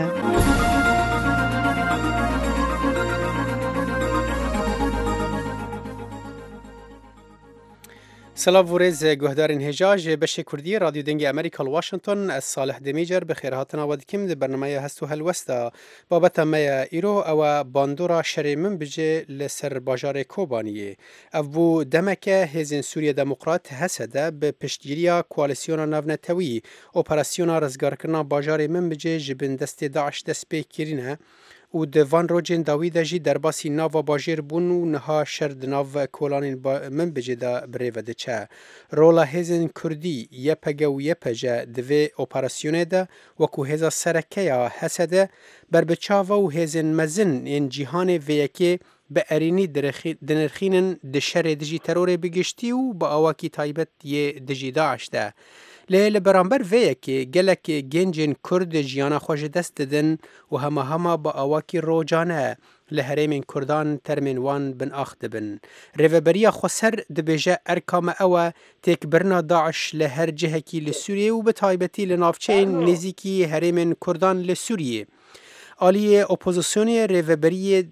S7: سلاف ورز گهدارین هجاج بشه کردی رادیو دنگ امریکا واشنطن از صالح دمیجر بخیر هاتنا ودکیم ده برنامه هستو هلوستا بابت میا ایرو او باندورا شریمن بجه لسر باجار کوبانیه او بو دمکه هزین سوریه دموکرات هسده به پشتگیریا کوالیسیون نونتوی اپراسیون رزگارکرنا باجار من بجه جبن دست داعش دست پیکرینه و دوان روجین داویده جی در باسی ناو باجیر بون و نها شرد ناو کولانین من بجه دا بریوه ده چه. رولا هزین کردی یپگه و یپجه دوی اپراسیونه ده وکو هزا سرکه یا حسده بر بچاوه و هزین مزن این جیهان ویکی به ارینی دنرخینن دشر دجی ترور بگشتی و با آواکی تایبت یه دجی داعش ده. لی برانبر ویه که گلک گنجین کرد جیانا خوش دست دن و همه با آواکی روجانه لحریم کردان ترمین وان بن آخد بن. ریوبریا خسر دبیجه ارکام اوه تیک برنا داعش لهر جهکی لسوریه و بطایبتی لنافچین نزیکی حریم کردان لسوریه. آلیه اپوزیسیونی ریوبری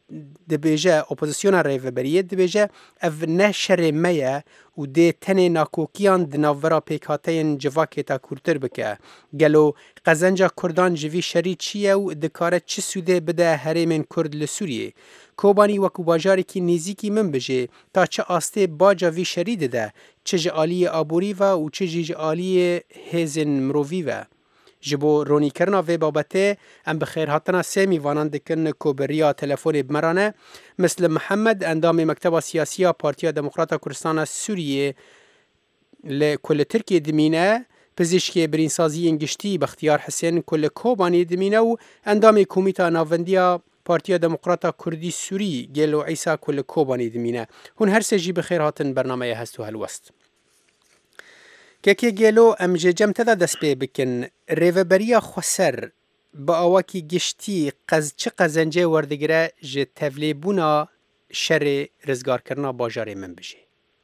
S7: دبیجه او نشر میه و ده تنه ناکوکیان دناورا پیکاتین جواکی تا کورتر بکه. گلو قزنجا کردان جوی شری چیه و دکاره چی سوده بده حریم کرد لسوریه. کوبانی وکو باجاری که نیزیکی من بجه تا چه آسته باجا وی شری ده چه جالی آبوری و چه جالی هزن مرووی و. جبو رونی کرنا و بابته ام بخیر هاتنا سیمی وانان دکن کوبریا تلفونی بمرانه مثل محمد اندام مکتب سیاسی پارتیا دموکرات کردستان سوریه لکل ترکیه دمینه پزشکی برینسازی انگشتی بختیار حسین کل کوبانی دمینه و اندام کومیتا ناوندیا پارتیا دموکرات کردی سوری گلو عیسی کل کوبانی دمینه هون هر سجی بخیر هاتن برنامه هستو هلوست که گلو ام جم تدا دست پی بکن ریوبریا خسر با آواکی گشتی چه قزنجه وردگره جه تفلی بونا شر رزگار کرنا باجار من بشه؟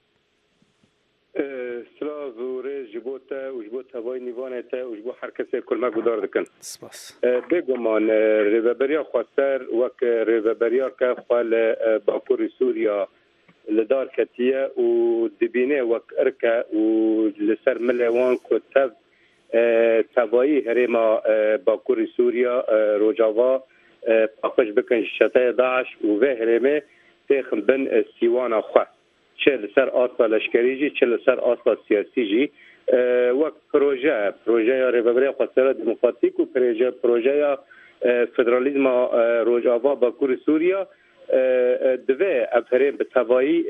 S16: سلاز و ریز جبوتا و جبوت هوای نیوانتا و جبو هر کسی کل ما گدار دکن
S7: سپاس
S16: بگمان ریوبریا خواستر وک ریوبریا که خوال باکوری سوریا لدار کتیه و دبینه وک ارکه و لسر ملوان کتب تبایی هرما باکوری سوریا روجاوا پاکش بکن شتای داعش و به هرمه تخم بن سیوان خواه چه لسر آسا لشکری جی چه لسر آسا سیاسی جی وقت پروژه ریوبریا خواستر دموکراتیک و پروژه فدرالیزم روجاوا باکوری سوریا دوه افرین به تبایی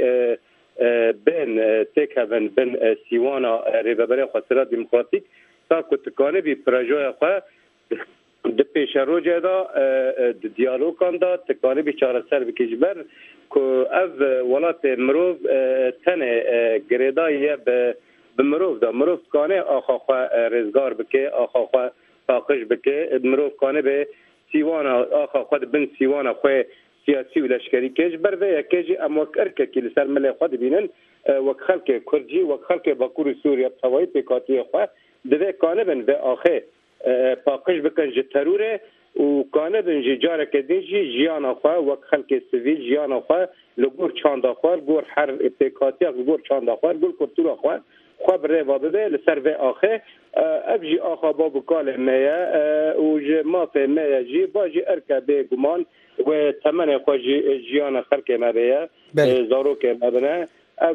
S16: بین تکهون بین سیوانا ریوبریا خواستر دموکراتیک تا کتکانه بی پروژه خواه ده پیش روجه دا ده دیالوگان دا تکانه بی چاره سر بکیش بر که از ولات مروف تنه گریداییه به مروف دا مروف کانه آخا خواه رزگار بکه آخا خواه پاقش بکه مروف کانه به سیوانا آخا خواه بین سیوانا خواه سیاسی و لشکری کش بر و یکیجی اموک ارکه که لسر ملی خواه بینن وک خلق کرجی وک خلق باکور سوریا بتوایی پیکاتی خواه دوه کانه بین و آخه پاقش بکن جه تروره و کانه بین جه جاره کدین جه جیان خواه وک خلق سویل جیان خواه لگور چاند خواه گور هر پیکاتی لگور چاند خواه گور کرتور خواه بره و بده لسر و آخه ابجی آخا بابو کال میه و جه مافه میه جی با جه ارکه به گمان و تمنه خواه جیان خلق مبیه زارو که مبنه از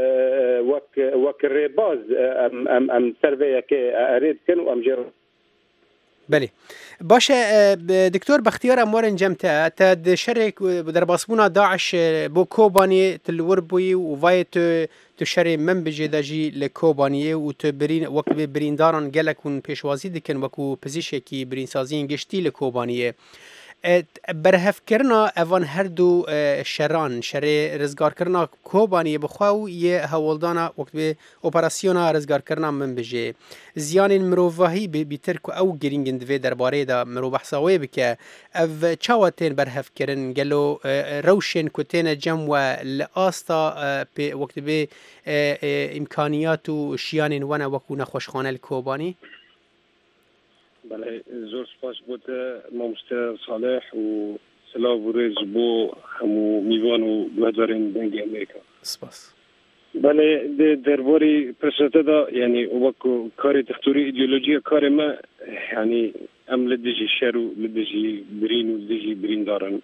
S16: وک ریباز ام سرویه که ارید کن و ام جرم
S7: بله باشه دکتور بختیار اموار انجمته تا شرک در باسبونا داعش بو کوبانی تلور بوی و وای تو شر من بجیده جی لکوبانیه و تو برین وقت برینداران گلکون پیشوازی دکن وکو پزیشه کی برین سازین گشتی لکوبانیه برهف کرنا اوان هر دو شران شر رزگار کرنا کوبانی بخواو یه هولدانا وقت به اپراسیونا رزگار کرنا من بجه زیان مروفاهی بیتر که او گرینگند وی درباره دا مرو بحثاوی بکه او چاواتین برهف کرن گلو روشن کتین جمع لآستا وقت به امکانیات و شیان وانا وکو نخوشخانه الکوبانی
S16: بله زور سپاس بود مامست صالح و سلام و ریز بو همو میوان و گوهدارین دنگی امریکا
S7: سپاس
S16: بله درباری پرسته دا یعنی وکو کاری تختوری ایدئولوژی کار ما یعنی ام لدجی شر و لدجی برین و لدجی برین دارن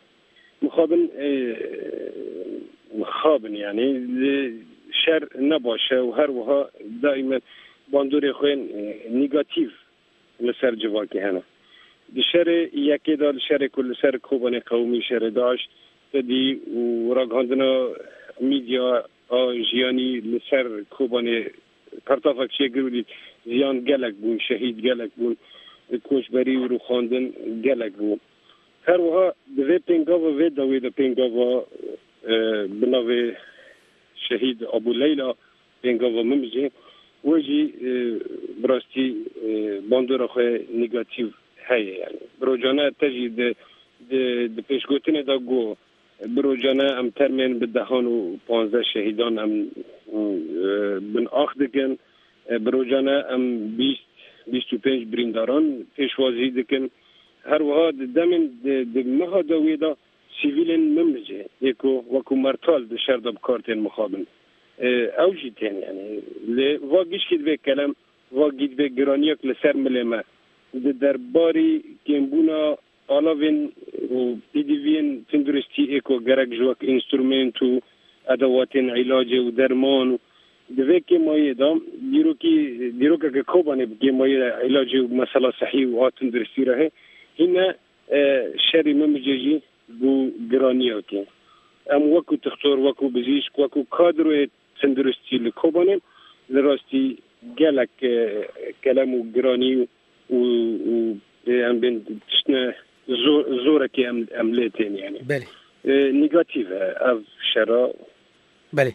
S16: مخابن یعنی شر نباشه و هر وها دائما باندور خوین نیگاتیو لسر جواکی هنه دی شر یکی دار شر کل سر کوبان قومی شر داشت دی و راگاندنا میدیا جیانی لسر کوبان پرتافک چه گرودی زیان گلک بون شهید گلک بون کوشبری و رو خواندن گلک بون هر وها دوی پینگاوا و دوی دا پینگاوا بناوی شهید ابو لیلا پینگاوا ممجه وجی براستی باندور خواه نگاتیو هیه یعنی بروجانه تجی ده پیشگوتین دا گو بروجانه ام ترمین به 15 شهیدان ام بن آخ دکن بروجانه ام 25 برینداران پیشوازی دکن هر وها دمین ده مها داوی دا سیویلین ممجه یکو وکو مرتال ده شرداب کارتین مخابن اوجی تین یعنی واقعیش که به کلم واقعیت به گرانیک لسر ملمه درباری کمبونا آلاوین و پیدیوین تندرستی اکو گرک جوک انسترومنت و ادواتین علاج و درمان دوی که مایه دام دیرو که کوبانه بگه مایه علاج و مسئله صحیح و تندرستی راه هنه شری ممججی بو گرانیه که ام وکو تختور وکو بزیشک وکو کادروی تندرستی لکوبانه لراستی گلک کلم و گرانی و ام بین تشنه زوره که عملیتین یعنی
S7: بله
S16: نگاتیو اف شرا
S7: بله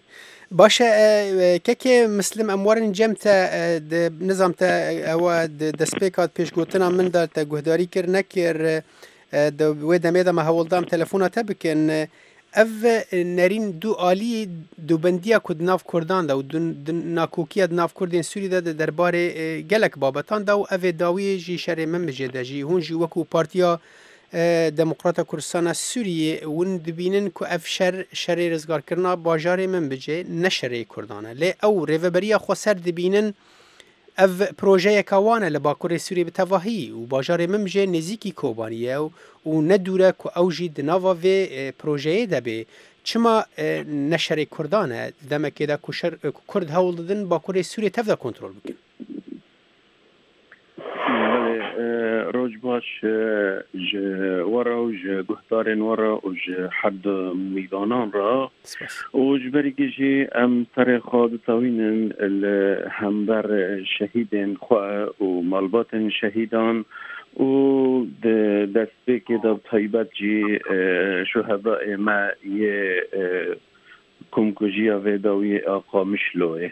S7: باشه که مسلم اموارن جمتا نظام تا او دسپیکات پیش گوتنا من دا تا گهداری کر نکر و دمیدا ما هولدام تلفونا بکن اف نرین دو آلی دو بندیا کد ناف کردان دا و دو ناکوکیا ناف کردین سوری دا درباره گلک بابتان دا و اف داوی جی شر من بجده جی هون جی وکو پارتیا دموکراتا کردستان سوریه ون دبینن که اف شر رزگار کرنا باجار من بجه نشر کردانه لی او ریوبریا خسر دبینن اف پروژه کوانه لباکور سوریه بتواهی و باجار من بجه نزیکی کوبانیه و ندوره که اوجی دناوا و پروژه دبه چما نشر کردانه دمکه دا کرد هول دادن باکور سوریه تفدا کنترل بکن
S4: روج باش ورا وج گهدارن ورا وج حد میدانان را وج بریگی ام تر خاد تاوینن همبر شهیدن خوا و مالبات شهیدان و دسته که دب طیبت جی شهداء ما یه کمکجی و داوی آقا مشلوه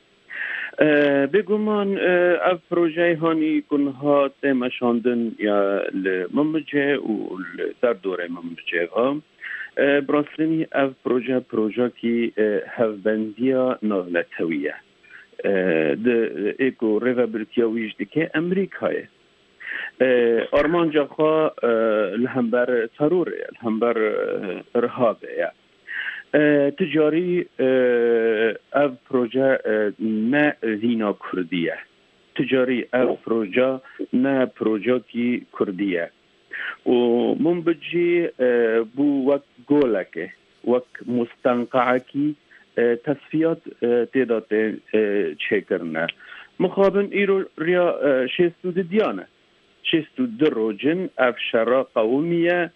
S4: بگمان اف پروژه هانی کنها تمشاندن یا لممجه و در دوره ممجه ها براسلنی اف پروژه کی هفبندیا نولتویه ده ایکو ریوبرتیاویش دکه امریکای آرمان جاخا الهمبر تروره الهمبر ارهابه تجاری اف پروژه نه وینا کردیه تجاری اف پروژه نه پروژه کی کردیه و من بجی بو وقت گولکه وقت مستنقعه کی تصفیات تعداد چه کرنه مخابن ایرو ریا شستو دیانه شستو دروجن اف شرا قومیه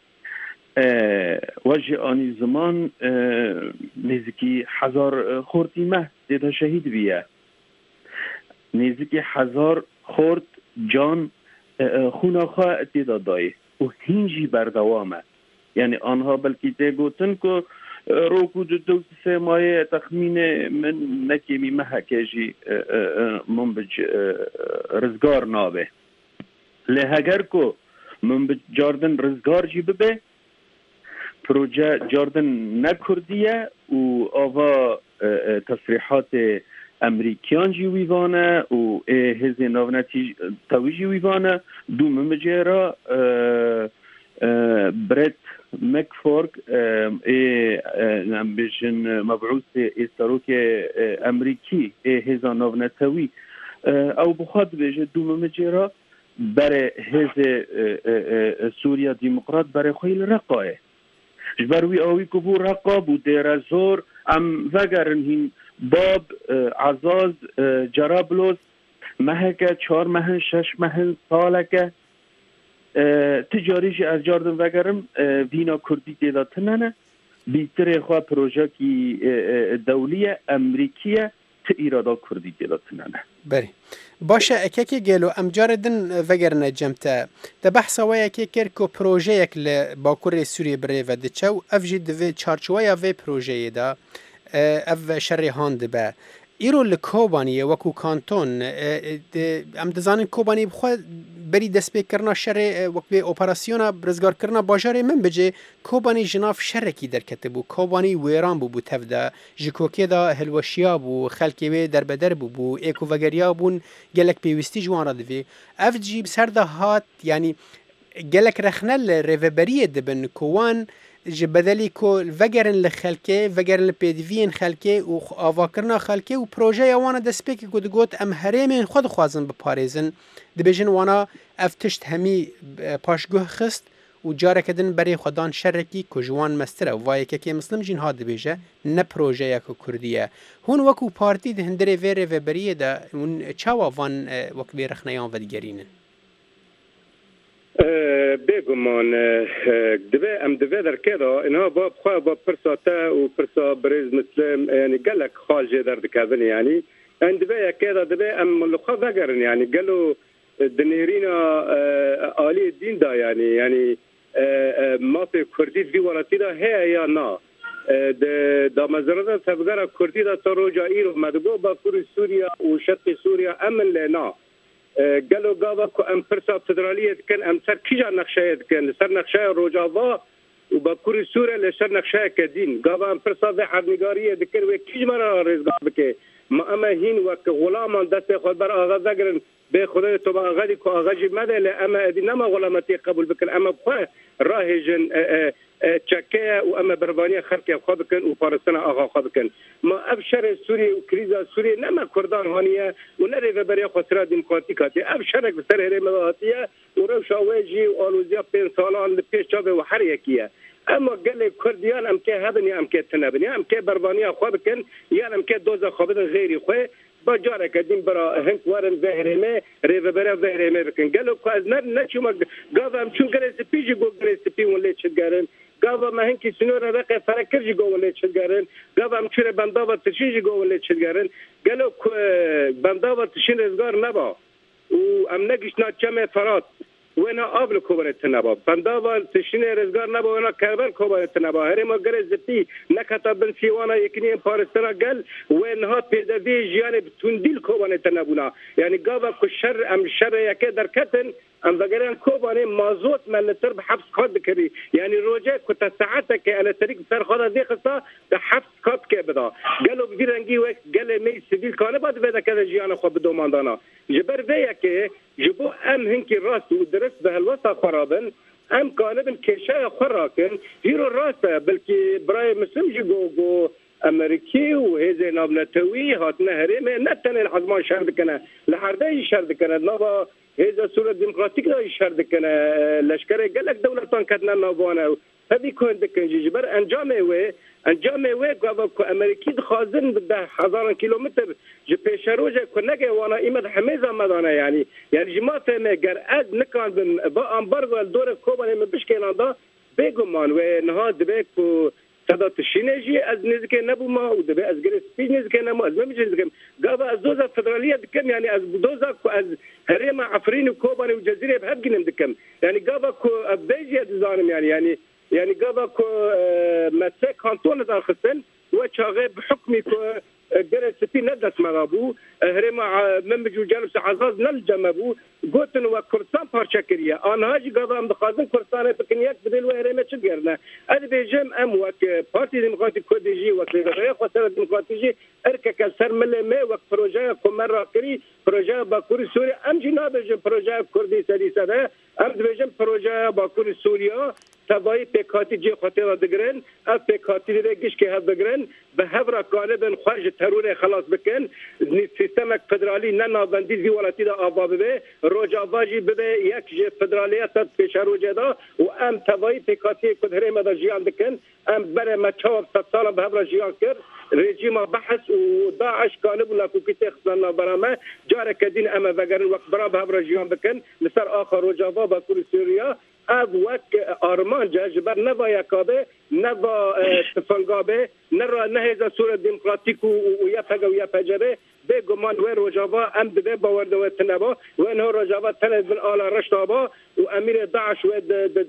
S4: وجه آنی زمان نزدیکی 1000 خورتی مه دیتا شهید بیه نزدیکی 1000 خورد جان خوناخواه دیتا دای و هینجی بردوامه یعنی آنها بلکی تیگوتن که روکو دو سه ماه تخمین من نکیمی محکجی من بج رزگار نابه لهگر که من بج جاردن رزگار جی ببه پروژه جاردن نکردیه و آوا تصریحات امریکیان جی ویوانه و هزی ناونتی تاویجی ویوانه دو ممجره بريت مكفورك نمبيشن مبعوث استروك امريكي هزا نوفنتوي او بخاد بيجه دو ممجره برای هز سوریا ديمقراط برای خیل رقاه جبروی آوی کبو رقا بوده زور ام وگرن هین باب عزاز جرابلوس مهکه 4 مهن 6 مهن سالکه تجاریش از جاردن وگرم وینا کردی دیداتننه بیتر خواه پروژه کی دولیه امریکیه ته ایرادا کردی دیداتننه
S7: بری باشه اکی گلو ام جاردن وگرنه جمتا ده بحثا ویا که کرکو پروژه یک لباکور سوریه بره و ده چو اف جید و چارچویا و پروژه دا اف شری هاند با ایرو لکوبانیه وکو کانتون ام دزانن کوبانی بخواه بری دست بکرنا شر وقتی اپراسیونا برزگار کرنا باجار من بجه کوبانی جناف شرکی در کتبو کوبانی ویران بو تفدا جکوکی دا هلوشیا بو خلکی و در بدر بو ایکو وگریا بون گلک پیوستی جوان را دوی اف جیب سرده هات یعنی گلک رخنل ریوبریه دبن کوان بدلی کو وگرن لخلکه وگرن لپیدوین خلکه و آواکرنا خلکه و پروژه یوانا دسپیک کو دگوت ام هرمین خود خوازن بپارێزن دبیجن وانا افتشت همی پاشگوه خست و جاره کدن برای خودان شرکی کو جوان مستره و وای که مسلم جین ها دبیجه نه پروژه یک کردیه هون وکو پارتی ده هندره ویره و بریه ده اون چاوا وان وکبی رخنیان و دیگرینن
S16: بگمان دبه ام دبه در کدا اینها با خواه با پرساته و پرسا بریز مسلم یعنی گلک خالجه در دکابن یعنی ان دبه کدا دبه ام لخوا وگرن یعنی گلو دنیرینا آلی دین دا یعنی ما په کردی وی ولاتی دا هي یا نا دا مزرعه تبغر کردی دا تروجا ایرو مدگو با کور سوریا و شرق سوریا امن لنا قالوا قاضا كو ام فرصه فدراليه كان ام سر كيجا نقشه كان سر نقشه روجافا وبكوري سوريا لسر نقشه كدين قاضا ام فرصه ذي حرنيغاريه ذكر وكيج مره رزق بك ما اما هين وك غلام دست خود بر اغا ذكرن به خدا تو با غادي كو اغاجي ماذا لا اما انما غلامتي قبول بك اما راهجن تشكيا واما بربانيه خلق خابكن وفارسنا اغا خابكن ما ابشر سوريا وكريزا سوريا نما كردان هانيه ونري بريا خسرا ديمقراطيكاتي ابشرك بسر هري ملاتيه وروش اواجي والوزيا بين سالان لبيش شابه وحريكيه اما قال كرديان ام كي هبني ام كي تنبني ام كي بربانيه خابكن يعني ام كي دوزا خابن غيري خو بجارك قديم برا هنك وارن ظهرمه ريفبرا ظهرمه بكن قالوا كاز نشو ما قاضم شو قريس بيجي جو قريس بي ولا تشغارن قاضم ما هنك سنور رقه فركرجي جو ولا تشغارن قاضم شره بنداوه تشيجي جو ولا تشغارن قالوا بنداوه تشين رزقار نبا وام نگشنا چمه فرات ونا قبل كوبرت نبا بنداوه تشين رزقار نبا ونا كربر كوبرت نبا هري ما قريس بي نكتا بن سيوانا يكني فارستنا قال وينها بيدوي جياني بتنديل كوبانه نبونا يعني قاضا كشر ام شر يكي دركتن ام بقران كوبانه مازوت ملتر بحبس قد كري يعني روجه كنت ساعتك على طريق سر خدا دي خصا بحبس قد كبدا قالوا بيرنجي وقت قال مي سيفيل كان بعد بدا كذا جيانا خو بدوماندانا جبر وياك جبو ام هنكي راس ودرس بهالوسط خرابن ام قالبن كشاي خراكن هيرو راسه بلكي براي مسلم جو امريكي وهذا نابلتوي هاتنا هرمه نتن الحزمان شرد كنا لحرده شرد كنا نبا هذا سورة ديمقراطيك دا شرد كنا لشكره قال لك دولتان كدنا نابوانا هذه كون دكن جبر انجامه وي قابو امريكي خازن بده 1000 كيلومتر جبيشروجه كنجه وانا ايمد حميزه مدانه يعني جماعه ما قراد نكان با امبارغو الدور كوبا ما بش كندا بيغمان ونهاد بيكو صدا تشينجي از نزكي نبوما ودبي از جريس في نزكي نمو از ممجي نزكي قابا از دوزا فدرالية دكم يعني از دوزا كو از هريما عفرين وكوباني وجزيرة بهبجنم دكم يعني قابا كو ابديجي ادزانم يعني قابا كو مساك كانتون دار خسن وشاغي بحكمي كو جريس في ندس مغابو هريما ممجي وجانب سعزاز نلجمبو قوتن وكرسان بارشاكريا انا هاجي قابا مدخازن كرسان بكنياك بدل وهريما شجرنا هذا بيجم ام وك بارتي ديمقراطيك كوديجي وكليغريا خسر ديمقراطيجي اركك سر ملمه وك بروجا كومر كري بروجا باكوري سوريا ام جناب بروجا كردي سديسه ام بيجم بروجا باكوري سوريا تبعی پیکاتی جی خاطر دگرن از پیکاتی دیگه که هست دگرن به هفر کالبن خارج ترور خلاص بکن سیستم فدرالی نه نابندی زیولاتی دا آبا بده روجاواجی بده یک فدرالیت پیش روجه دا و ام تبعی پیکاتی کدهره مدا جیان دکن ام بره مچاو 100 سال به هفر جیان کرد رژیم بحث و داعش کالب ولا کوکیت خصنا برامه جاره کدین اما وگرن وقت برا به هفر جیان بکن لسر آخر روجاوا با کور سوریا اب وقت آرمان جبر نوا یکابه نوا تفنگابه نه هزا سور ديمقراطيك ويفقه ويفجره بگمان و رجاوا ام به باور و تنبا و انه رجاوا تن بن آل رشتابا و امیر داعش و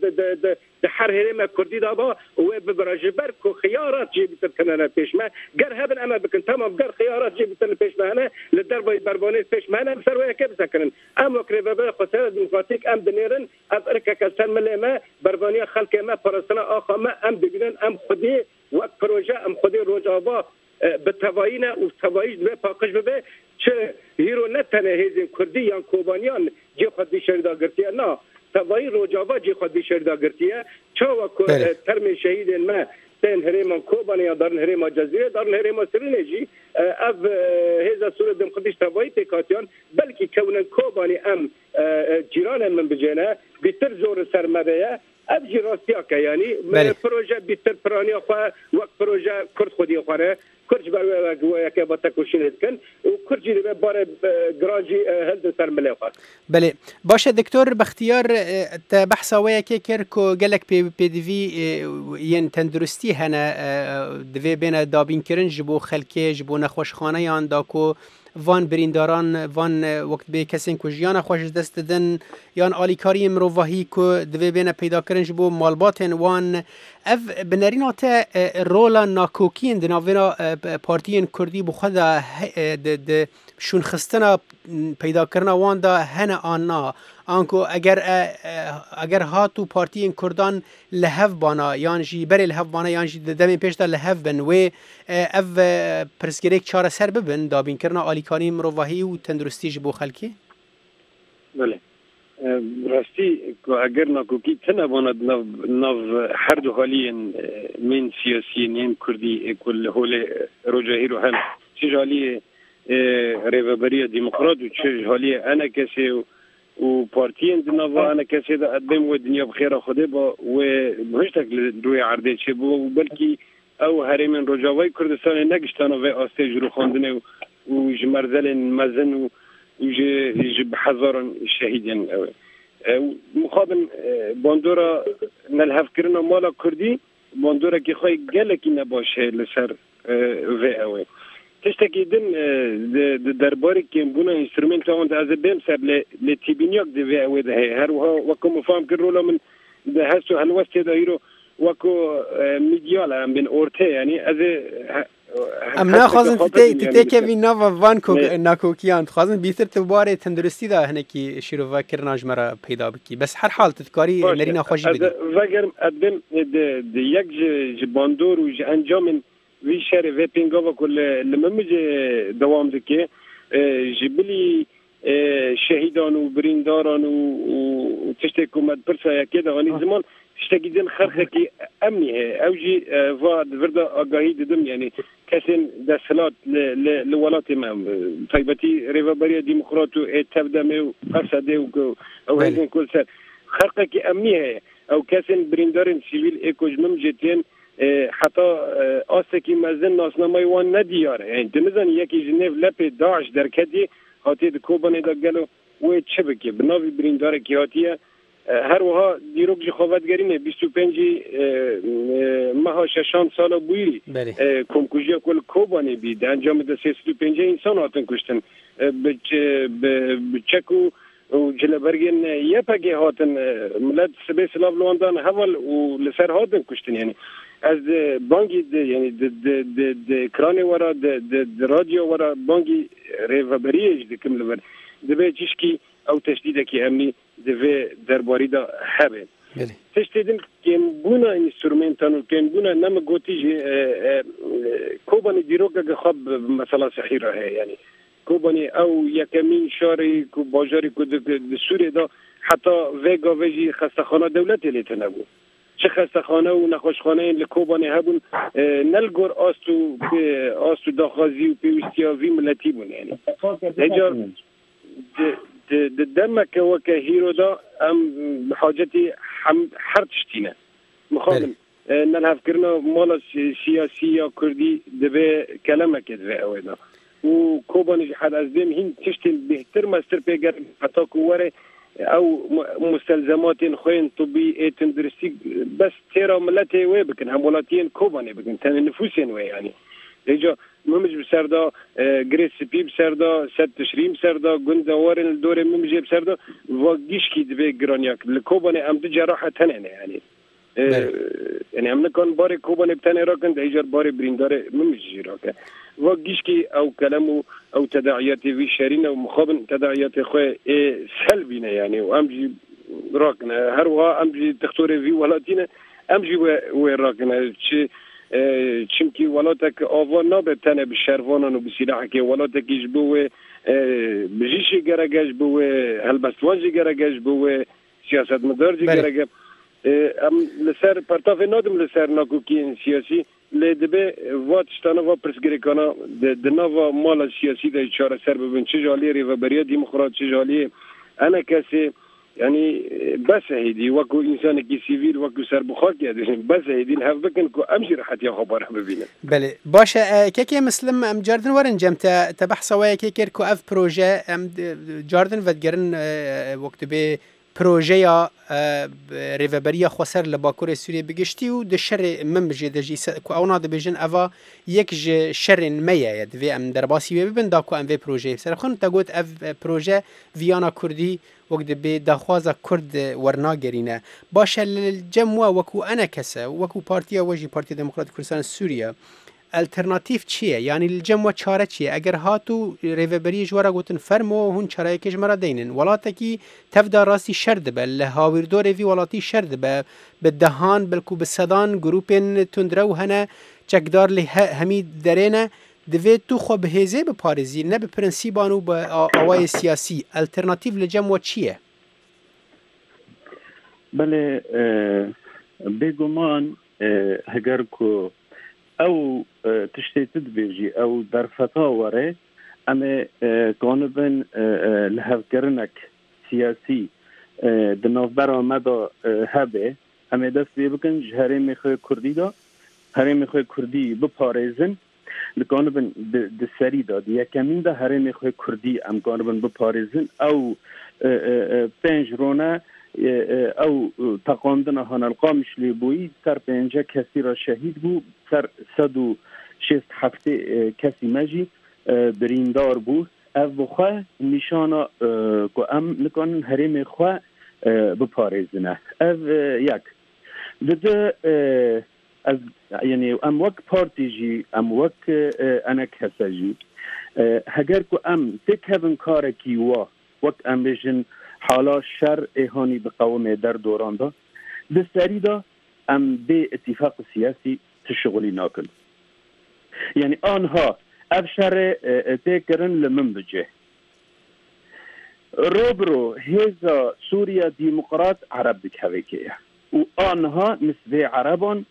S16: د حر هرم کردی دابا و ببرجبر کو خيارات جيبت كنا پیش ما گر هبن اما بكن تمام گر خيارات جيبت پیش ما انا للدرب بربوني پیش ما انا بسر كيف سكن ام وكريبا خسر ديمقراطيك ام دنيرن افريكا كسن ملما بربانيه خلق ما فرسنا اخ ما ام بگن ام خدي وقت پروژه ام خدي رجاوا بتواینا و توایج به پاکش به چه هیرو نتنه هیزن کردی یا کوبانیان جی خودی شردا گرتیه نه توایی روجاوا جی خودی شردا گرتیه چاوا کو ترم شهید ما تن هریم کوبانیا دارن هریم جزیره دارن هریم سرینجی اف هیزا سور دم خودش توایی تکاتیان بلکی کونن کوبانی ام جیران من بجنه بیتر زور سرمایه اف جی راستیا که یعنی پروژه بیتر پرانی خو وقت پروژه کرد خودی خوره کرج بر گویا که با تکوشین کن و کرجی به بار گراجی هلد سر ملافات
S7: بله باشه دکتر بختیار تا بحث ویا که کر کو گلک پی دی وی ین تندرستی هنه دوی بین دابین کرن جبو خلکی جبو نخوشخانه یان دا کو وان برینداران وان وقت به کسین کو جیان خوش دست دن یان آلیکاری مروواهی کو دوی بین پیدا کرن جبو مالباتن وان اف بنرينا تا رولا ناكوكين دنافينا بارتيين كردي بخدا شون خستنا پیدا کرنا واندا هنا آنا آنکو اگر هاتو پارتیین کردان لحف بانا یانجی بری لحف بانا یانجی دمی پیشتا لحف بن و اف پرسگریک چاره سر ببن دابین کرنا آلیکانی مروواهی و تندرستی جبو خلکی؟
S17: بله راستی که اگر ناکوکی تنه باند نو هر دو حالی من سیاسیین این کردی کل حول رجاهی رو هم چه حالی ریوبری دموکرات و چه حالی انا کسی و پارتیین دنوا انا کسی دا ادم و دنیا بخیر خوده با و مشتاق روی عرضه چه بو بلکی او هرمن رجاوی کردستان نگشتن و آستیج رو خواندنه و جمرزل مزن و بحذر شهيدين مقابل باندورا نلهف كرنا مالا كردي باندورا كي خوي قالك نباشه لسر في اوي تشتكي دن درباري كي بونا انسترومنت اون از بهم سر لتيبينيوك دي في اوي ده هر وكم فهم كرولا من ده هسو هلوست دايرو وكو ميديالا من اورتي يعني از
S7: ام ناخذن تتيكي في نوفا فانكو ناكوكيان خازن بيثر تباري تندرستي دا هنكي شيرو كرناج مرا پیدا بكي بس هر حال تذكاري نرينا خوشي بگي
S17: وگر ادم یک جباندور و انجام وی شهر و پینگاوا كل لممج دوام دكي جبلي شهيدان و برينداران و تشتكو مد برسا كده غني زمان تشتكي دين خرخكي امني اوجي فاد فردا اگاهي ددم يعني كسن دسلات لولات ما طيبتي ريفابريا ديمقراطو تبدمه قصده او هذين كل سر خرقكي امني او كسن بريندارن سيفيل ايكوج ممجتين حتى آسکی مزن ناسنامه وان ندیاره يعني تنزن یکی جنیف لپ داعش درکتی هاتی دکوبانه دا گلو و چه بکی بناوی برینداره کی هاتیه هر وها دیروک جی خوابت گرینه 25 ماه ششان سال بویری کمکوژی کل کوبانه بید انجام ده 35 انسان هاتن کشتن بچکو و جلبرگین یه پگه هاتن ملت سبی سلاف لواندان حوال و لسر هاتن کشتن يعني از بانگی یعنی د کرانه ورا د رادیو ورا بانگی ریوبریج دکم لور دبه چشکی او تشدید کی امنی دبه درباری دا هبه تشدیدن کم بونا انسترومنتانو کم بونا نم گوتی کوبانی دیروگا خب مثلا صحیحه يعني کوبانی او یکمین شاری کو بازاری کو د سوریه دا حتی وگا وجی خستخانه دولت لیتنه بود چه خستخانه و نخوشخانه لکوبانه هبون نلگور آستو داخازی و پیوستیاوی ملتی بون یعنی هجار دمک وکه هیرو دا ام بحاجتی هر تشتینه مخابن نلحف کرنا مالا سیاسی یا کردی دبه کلمه که دبه اویدا و کوبانه حد از دیم هین تشتین بهتر مستر پیگر حتی کواره او مستلزمات خوين طبي تندرسي بس ترى ملتي وي بكن همولاتين كوباني بكن تن نفوسين وي يعني رجا ممج بسردا جريس بي بسردا ست تشريم بسردا گندا وارن الدور ممج بسردا واجيش كي دبي جرانياك الكوباني ام جراحه تنين يعني يعني ام كان باري كوباني بتاني راكن ديجر باري بريندار ممج راكن واجيش كي او كلامه او تداعيات في شارينا ومخابن تداعيات خوي سلبينا يعني وامجي راكنا هروها امجي تختوري في ولاتينا امجي وراكنا چمكي ولاتك اوان نابتنه بالشرفانان وبسلاحك ولاتك يجبو بجيشي جرجاج بو هلبستوانجي جرجاج بو سياسه مدارجي جرجاج ام لسر پرتاف نادم لسر ناکوکی سیاسی لدبه وات شتانه و پرسگریکانا د نوا مال سیاسی د چاره سر ببین چه جالی ریوبریا دموکرات چه جالی انا کسی يعني بس هيدي وكو انسان كي سيفيل وكو سربخاك بس هيدي الهف بكن كو امشي راحت يا خبر حبيبينا
S7: بله باشا كيكي مسلم ام جاردن ورن جمتا تبحث ويا كيكير كو اف بروجي ام جاردن ودگرن وقت به پروژه ریوبریا خوسر لباکور سوریه بگشتی و ده شر من بجی ده جی که اونا ده بجن اوه یک شر میه دوی ام در باسی ببین دا که ام وی پروژه سر خون تا گوت اف پروژه ویانا کردی وقت به دخوازا کرد ورنا گرینه باشه الجموع وکو انا کسه وکو پارتیا وجی پارتی دموکرات کردستان سوریه الترناتیف چیه یعنی الجموع چاره چیه اگر هاتو ریوبری جوارا گوتن فرمو هون چاره کش مرا دینن ولاتا کی تفدا راستی شرد به لهاویردو ریوی ولاتی شرد به دهان بلکو به صدان گروپین تندرو هنه چکدار لی همی درینه دوید تو خو بهزه به پارزی نه به پرنسیبانو به آوای سیاسی الترناتیف لجموع چیه؟
S4: بله بگمان هگر که او تشتیت بیجی او در فتا وره اما گانبن لحفگرنک سیاسی دنافبر آمده هبه اما دست بکن جهره میخواه کردی دا هره میخواه کردی بپارزن لگانبن دسری دا یکمین دا هره میخواه کردی ام گانبن بپارزن او پنج رونه او تقاندن هان القامش لی بویی سر 5 کسی را شهید بو سر 167 کسی مجی بریندار بو او بخواه نشانا که ام نکنن حریم خواه بپارزنه او یک ده از یعنی ام وک پارتی جی ام وک انا کسا جی هگر که ام تکهبن کارکی وک ام بجن حالا شر اهانی به قوم در دوران دا دستری دا ام به اتفاق سیاسی تشغلی ناکن یعنی آنها اف شر تکرن لمن بجه روبرو هزا سوریا دیمقراط عرب بکهوه که و آنها نسبه عربان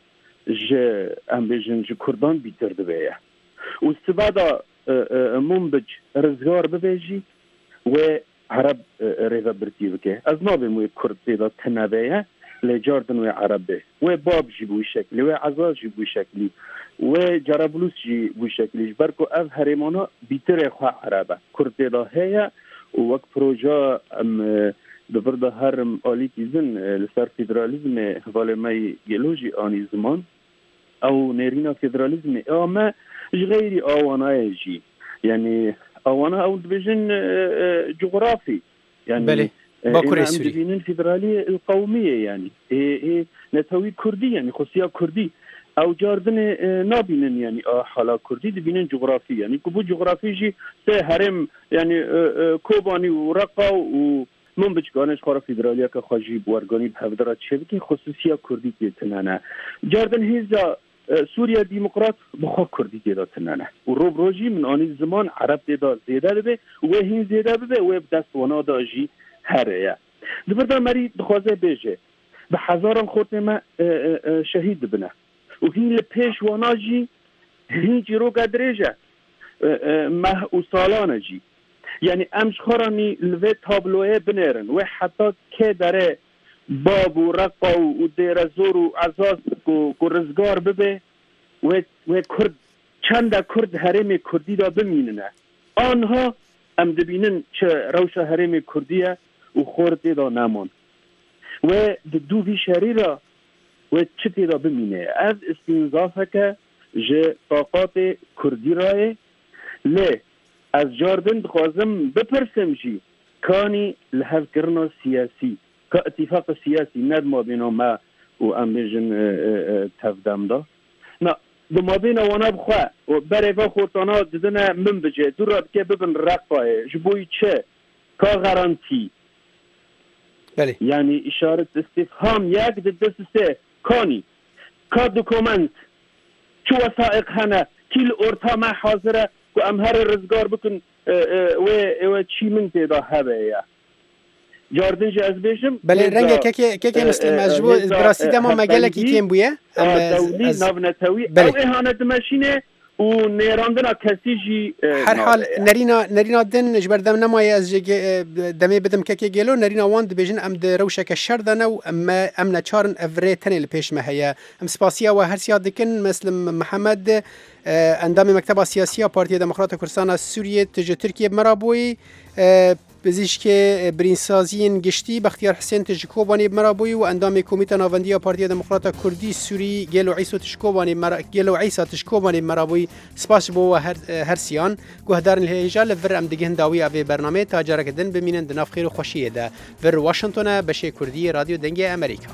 S4: ام بجن کردان بیترده بیه و استبادا منبج رزگار ببیجی و عرب ريفا برتيبكه از ما بموي كرد بيضا تنابيه لجاردن وعربه وباب جيبوي شكلي وعزاز جيبوي شكلي وجرابلوس جيبوي شكلي بركو اف هريمانا بيتر خوا عربه كرد بيضا هيا ووك بروجا ام دبردا هرم آلي كيزن لسر فيدراليزم والمي جيولوجي آني زمان او نيرينا فيدراليزم اما غيري اواناي جي يعني اوانا او دبيجن جغرافي يعني
S7: بله باكوري سوري
S4: دبيجن الفيدراليه القوميه يعني هي نتوي كردي يعني خصوصيه كردي او جاردن نابينن يعني حالا كردي دبينن جغرافي يعني كبو جغرافي جي سه هرم يعني كوباني ورقه و من بچگانش خارا فدرالیا که خواجی بورگانی به هفدرات شبکی خصوصیه کردی دیتنانه جاردن هیزا سوریا دیمقراط بخوا کردی دیدا تنانه و روب روژی من آنی زمان عرب دیدا زیده ببه و هین زیده ببه و دست وانا داجی هره دبردا مری بخوازه بیجه به هزاران خورد ما شهید ببنه و هین لپیش وانا جی هین جی رو قدریجه مه و سالانه جی یعنی امش خورانی لوه تابلوه بنیرن و حتی که داره باب و رقا و دیر زور و عزاز و رزگار ببه و کرد چند کرد حرم کردی دا بمیننه آنها ام دبینن چه روش حرم کردیه و خورد دا نمان و دو بی شری را و چه دا بمینه از استنزافه که جه طاقات کردی رای لی از جاردن بخوازم بپرسم جی کانی لحظ کرنا سیاسی که اتفاق سیاسی ند ما بینا ما و امیجن تفدم دا نه دو ما بینا وانا بخواه و برای با خورتانا ددن من بجه دو را بکه ببن رقاه جبوی چه که غرانتی
S7: بله
S4: یعنی اشارت استفهام یک دست سه کانی که دوکومنت چو وثائق هنه کل ارتا ما حاضره و امهر رزگار بکن و چی من تیدا هبه یا جاردن جه از بیشم
S7: بله رنگه که مثل مجبور براسی دما مگله کی کم بویه
S4: دولی نابنتوی او احانه دمشینه و نیراندنا کسی جی
S7: هر حال نرینا دن جبر دم نمای از دمی بدم که گلو نرینا وان دبیجن ام د روشک شر دنا و ام نچارن افری تنل پیش مهیا ام سپاسیا و هر سیاد دکن مثل محمد اندام مکتب سیاسی پارتی دموکرات کردستان سوریه تج ترکیه مرابوی پزیشکی برینسازین گشتی بختیار حسین تجکوبانی مرابوی و اندام کمیته ناوندی پارتی دموکرات کردی سوری گلو عیسی تشکوبانی مرابوی سپاس بو هرسیان گهدار الهجا لفر ام دگهن داوی اوی برنامه تاجر کدن بمینن دناف خیر و خوشیه ده ور واشنطن بشه کردی رادیو دنگ امریکا.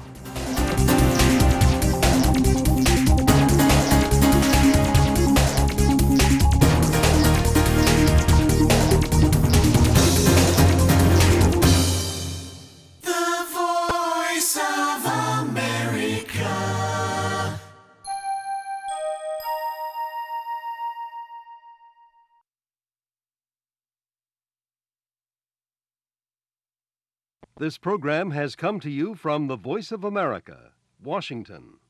S1: This program has come to you from the Voice of America, Washington.